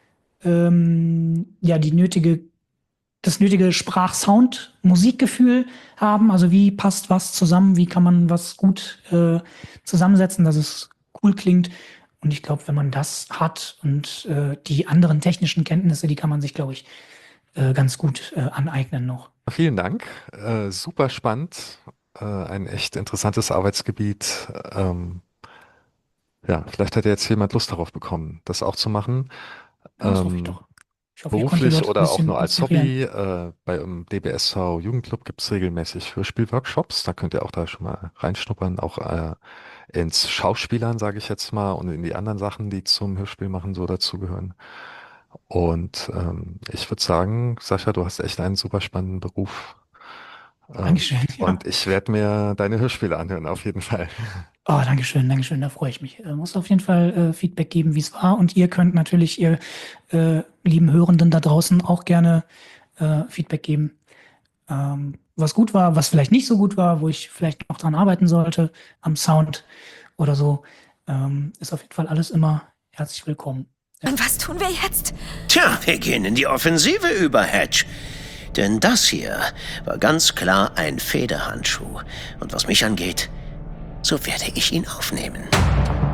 ähm, ja, die nötige, das nötige Sprach-Sound-Musikgefühl haben. Also wie passt was zusammen, wie kann man was gut äh, zusammensetzen, dass es cool klingt. Und ich glaube, wenn man das hat und äh, die anderen technischen Kenntnisse, die kann man sich, glaube ich, äh, ganz gut äh, aneignen noch. Vielen Dank. Äh, super spannend. Äh, ein echt interessantes Arbeitsgebiet. Ähm, ja, vielleicht hat ja jetzt jemand Lust darauf bekommen, das auch zu machen. Ja, das hoffe ich Ähm, doch. Ich hoffe, ihr konntet beruflich dort ein oder auch bisschen nur als inspirieren. Hobby. Äh, bei im D B S V Jugendclub gibt es regelmäßig Hörspielworkshops. Da könnt ihr auch da schon mal reinschnuppern, auch äh, ins Schauspielern, sage ich jetzt mal, und in die anderen Sachen, die zum Hörspiel machen, so dazugehören. Und ähm, ich würde sagen, Sascha, du hast echt einen super spannenden Beruf. Ähm, Dankeschön. Ja. und ich werde mir deine Hörspiele anhören, auf jeden Fall. Oh, Dankeschön, Dankeschön, da freue ich mich. Äh, muss auf jeden Fall äh, Feedback geben, wie es war. Und ihr könnt natürlich, ihr äh, lieben Hörenden da draußen, auch gerne äh, Feedback geben, ähm, was gut war, was vielleicht nicht so gut war, wo ich vielleicht noch dran arbeiten sollte, am Sound oder so. Ähm, ist auf jeden Fall alles immer herzlich willkommen. Und was tun wir jetzt? Tja, wir gehen in die Offensive über, Hedge. Denn das hier war ganz klar ein Federhandschuh. Und was mich angeht, so werde ich ihn aufnehmen.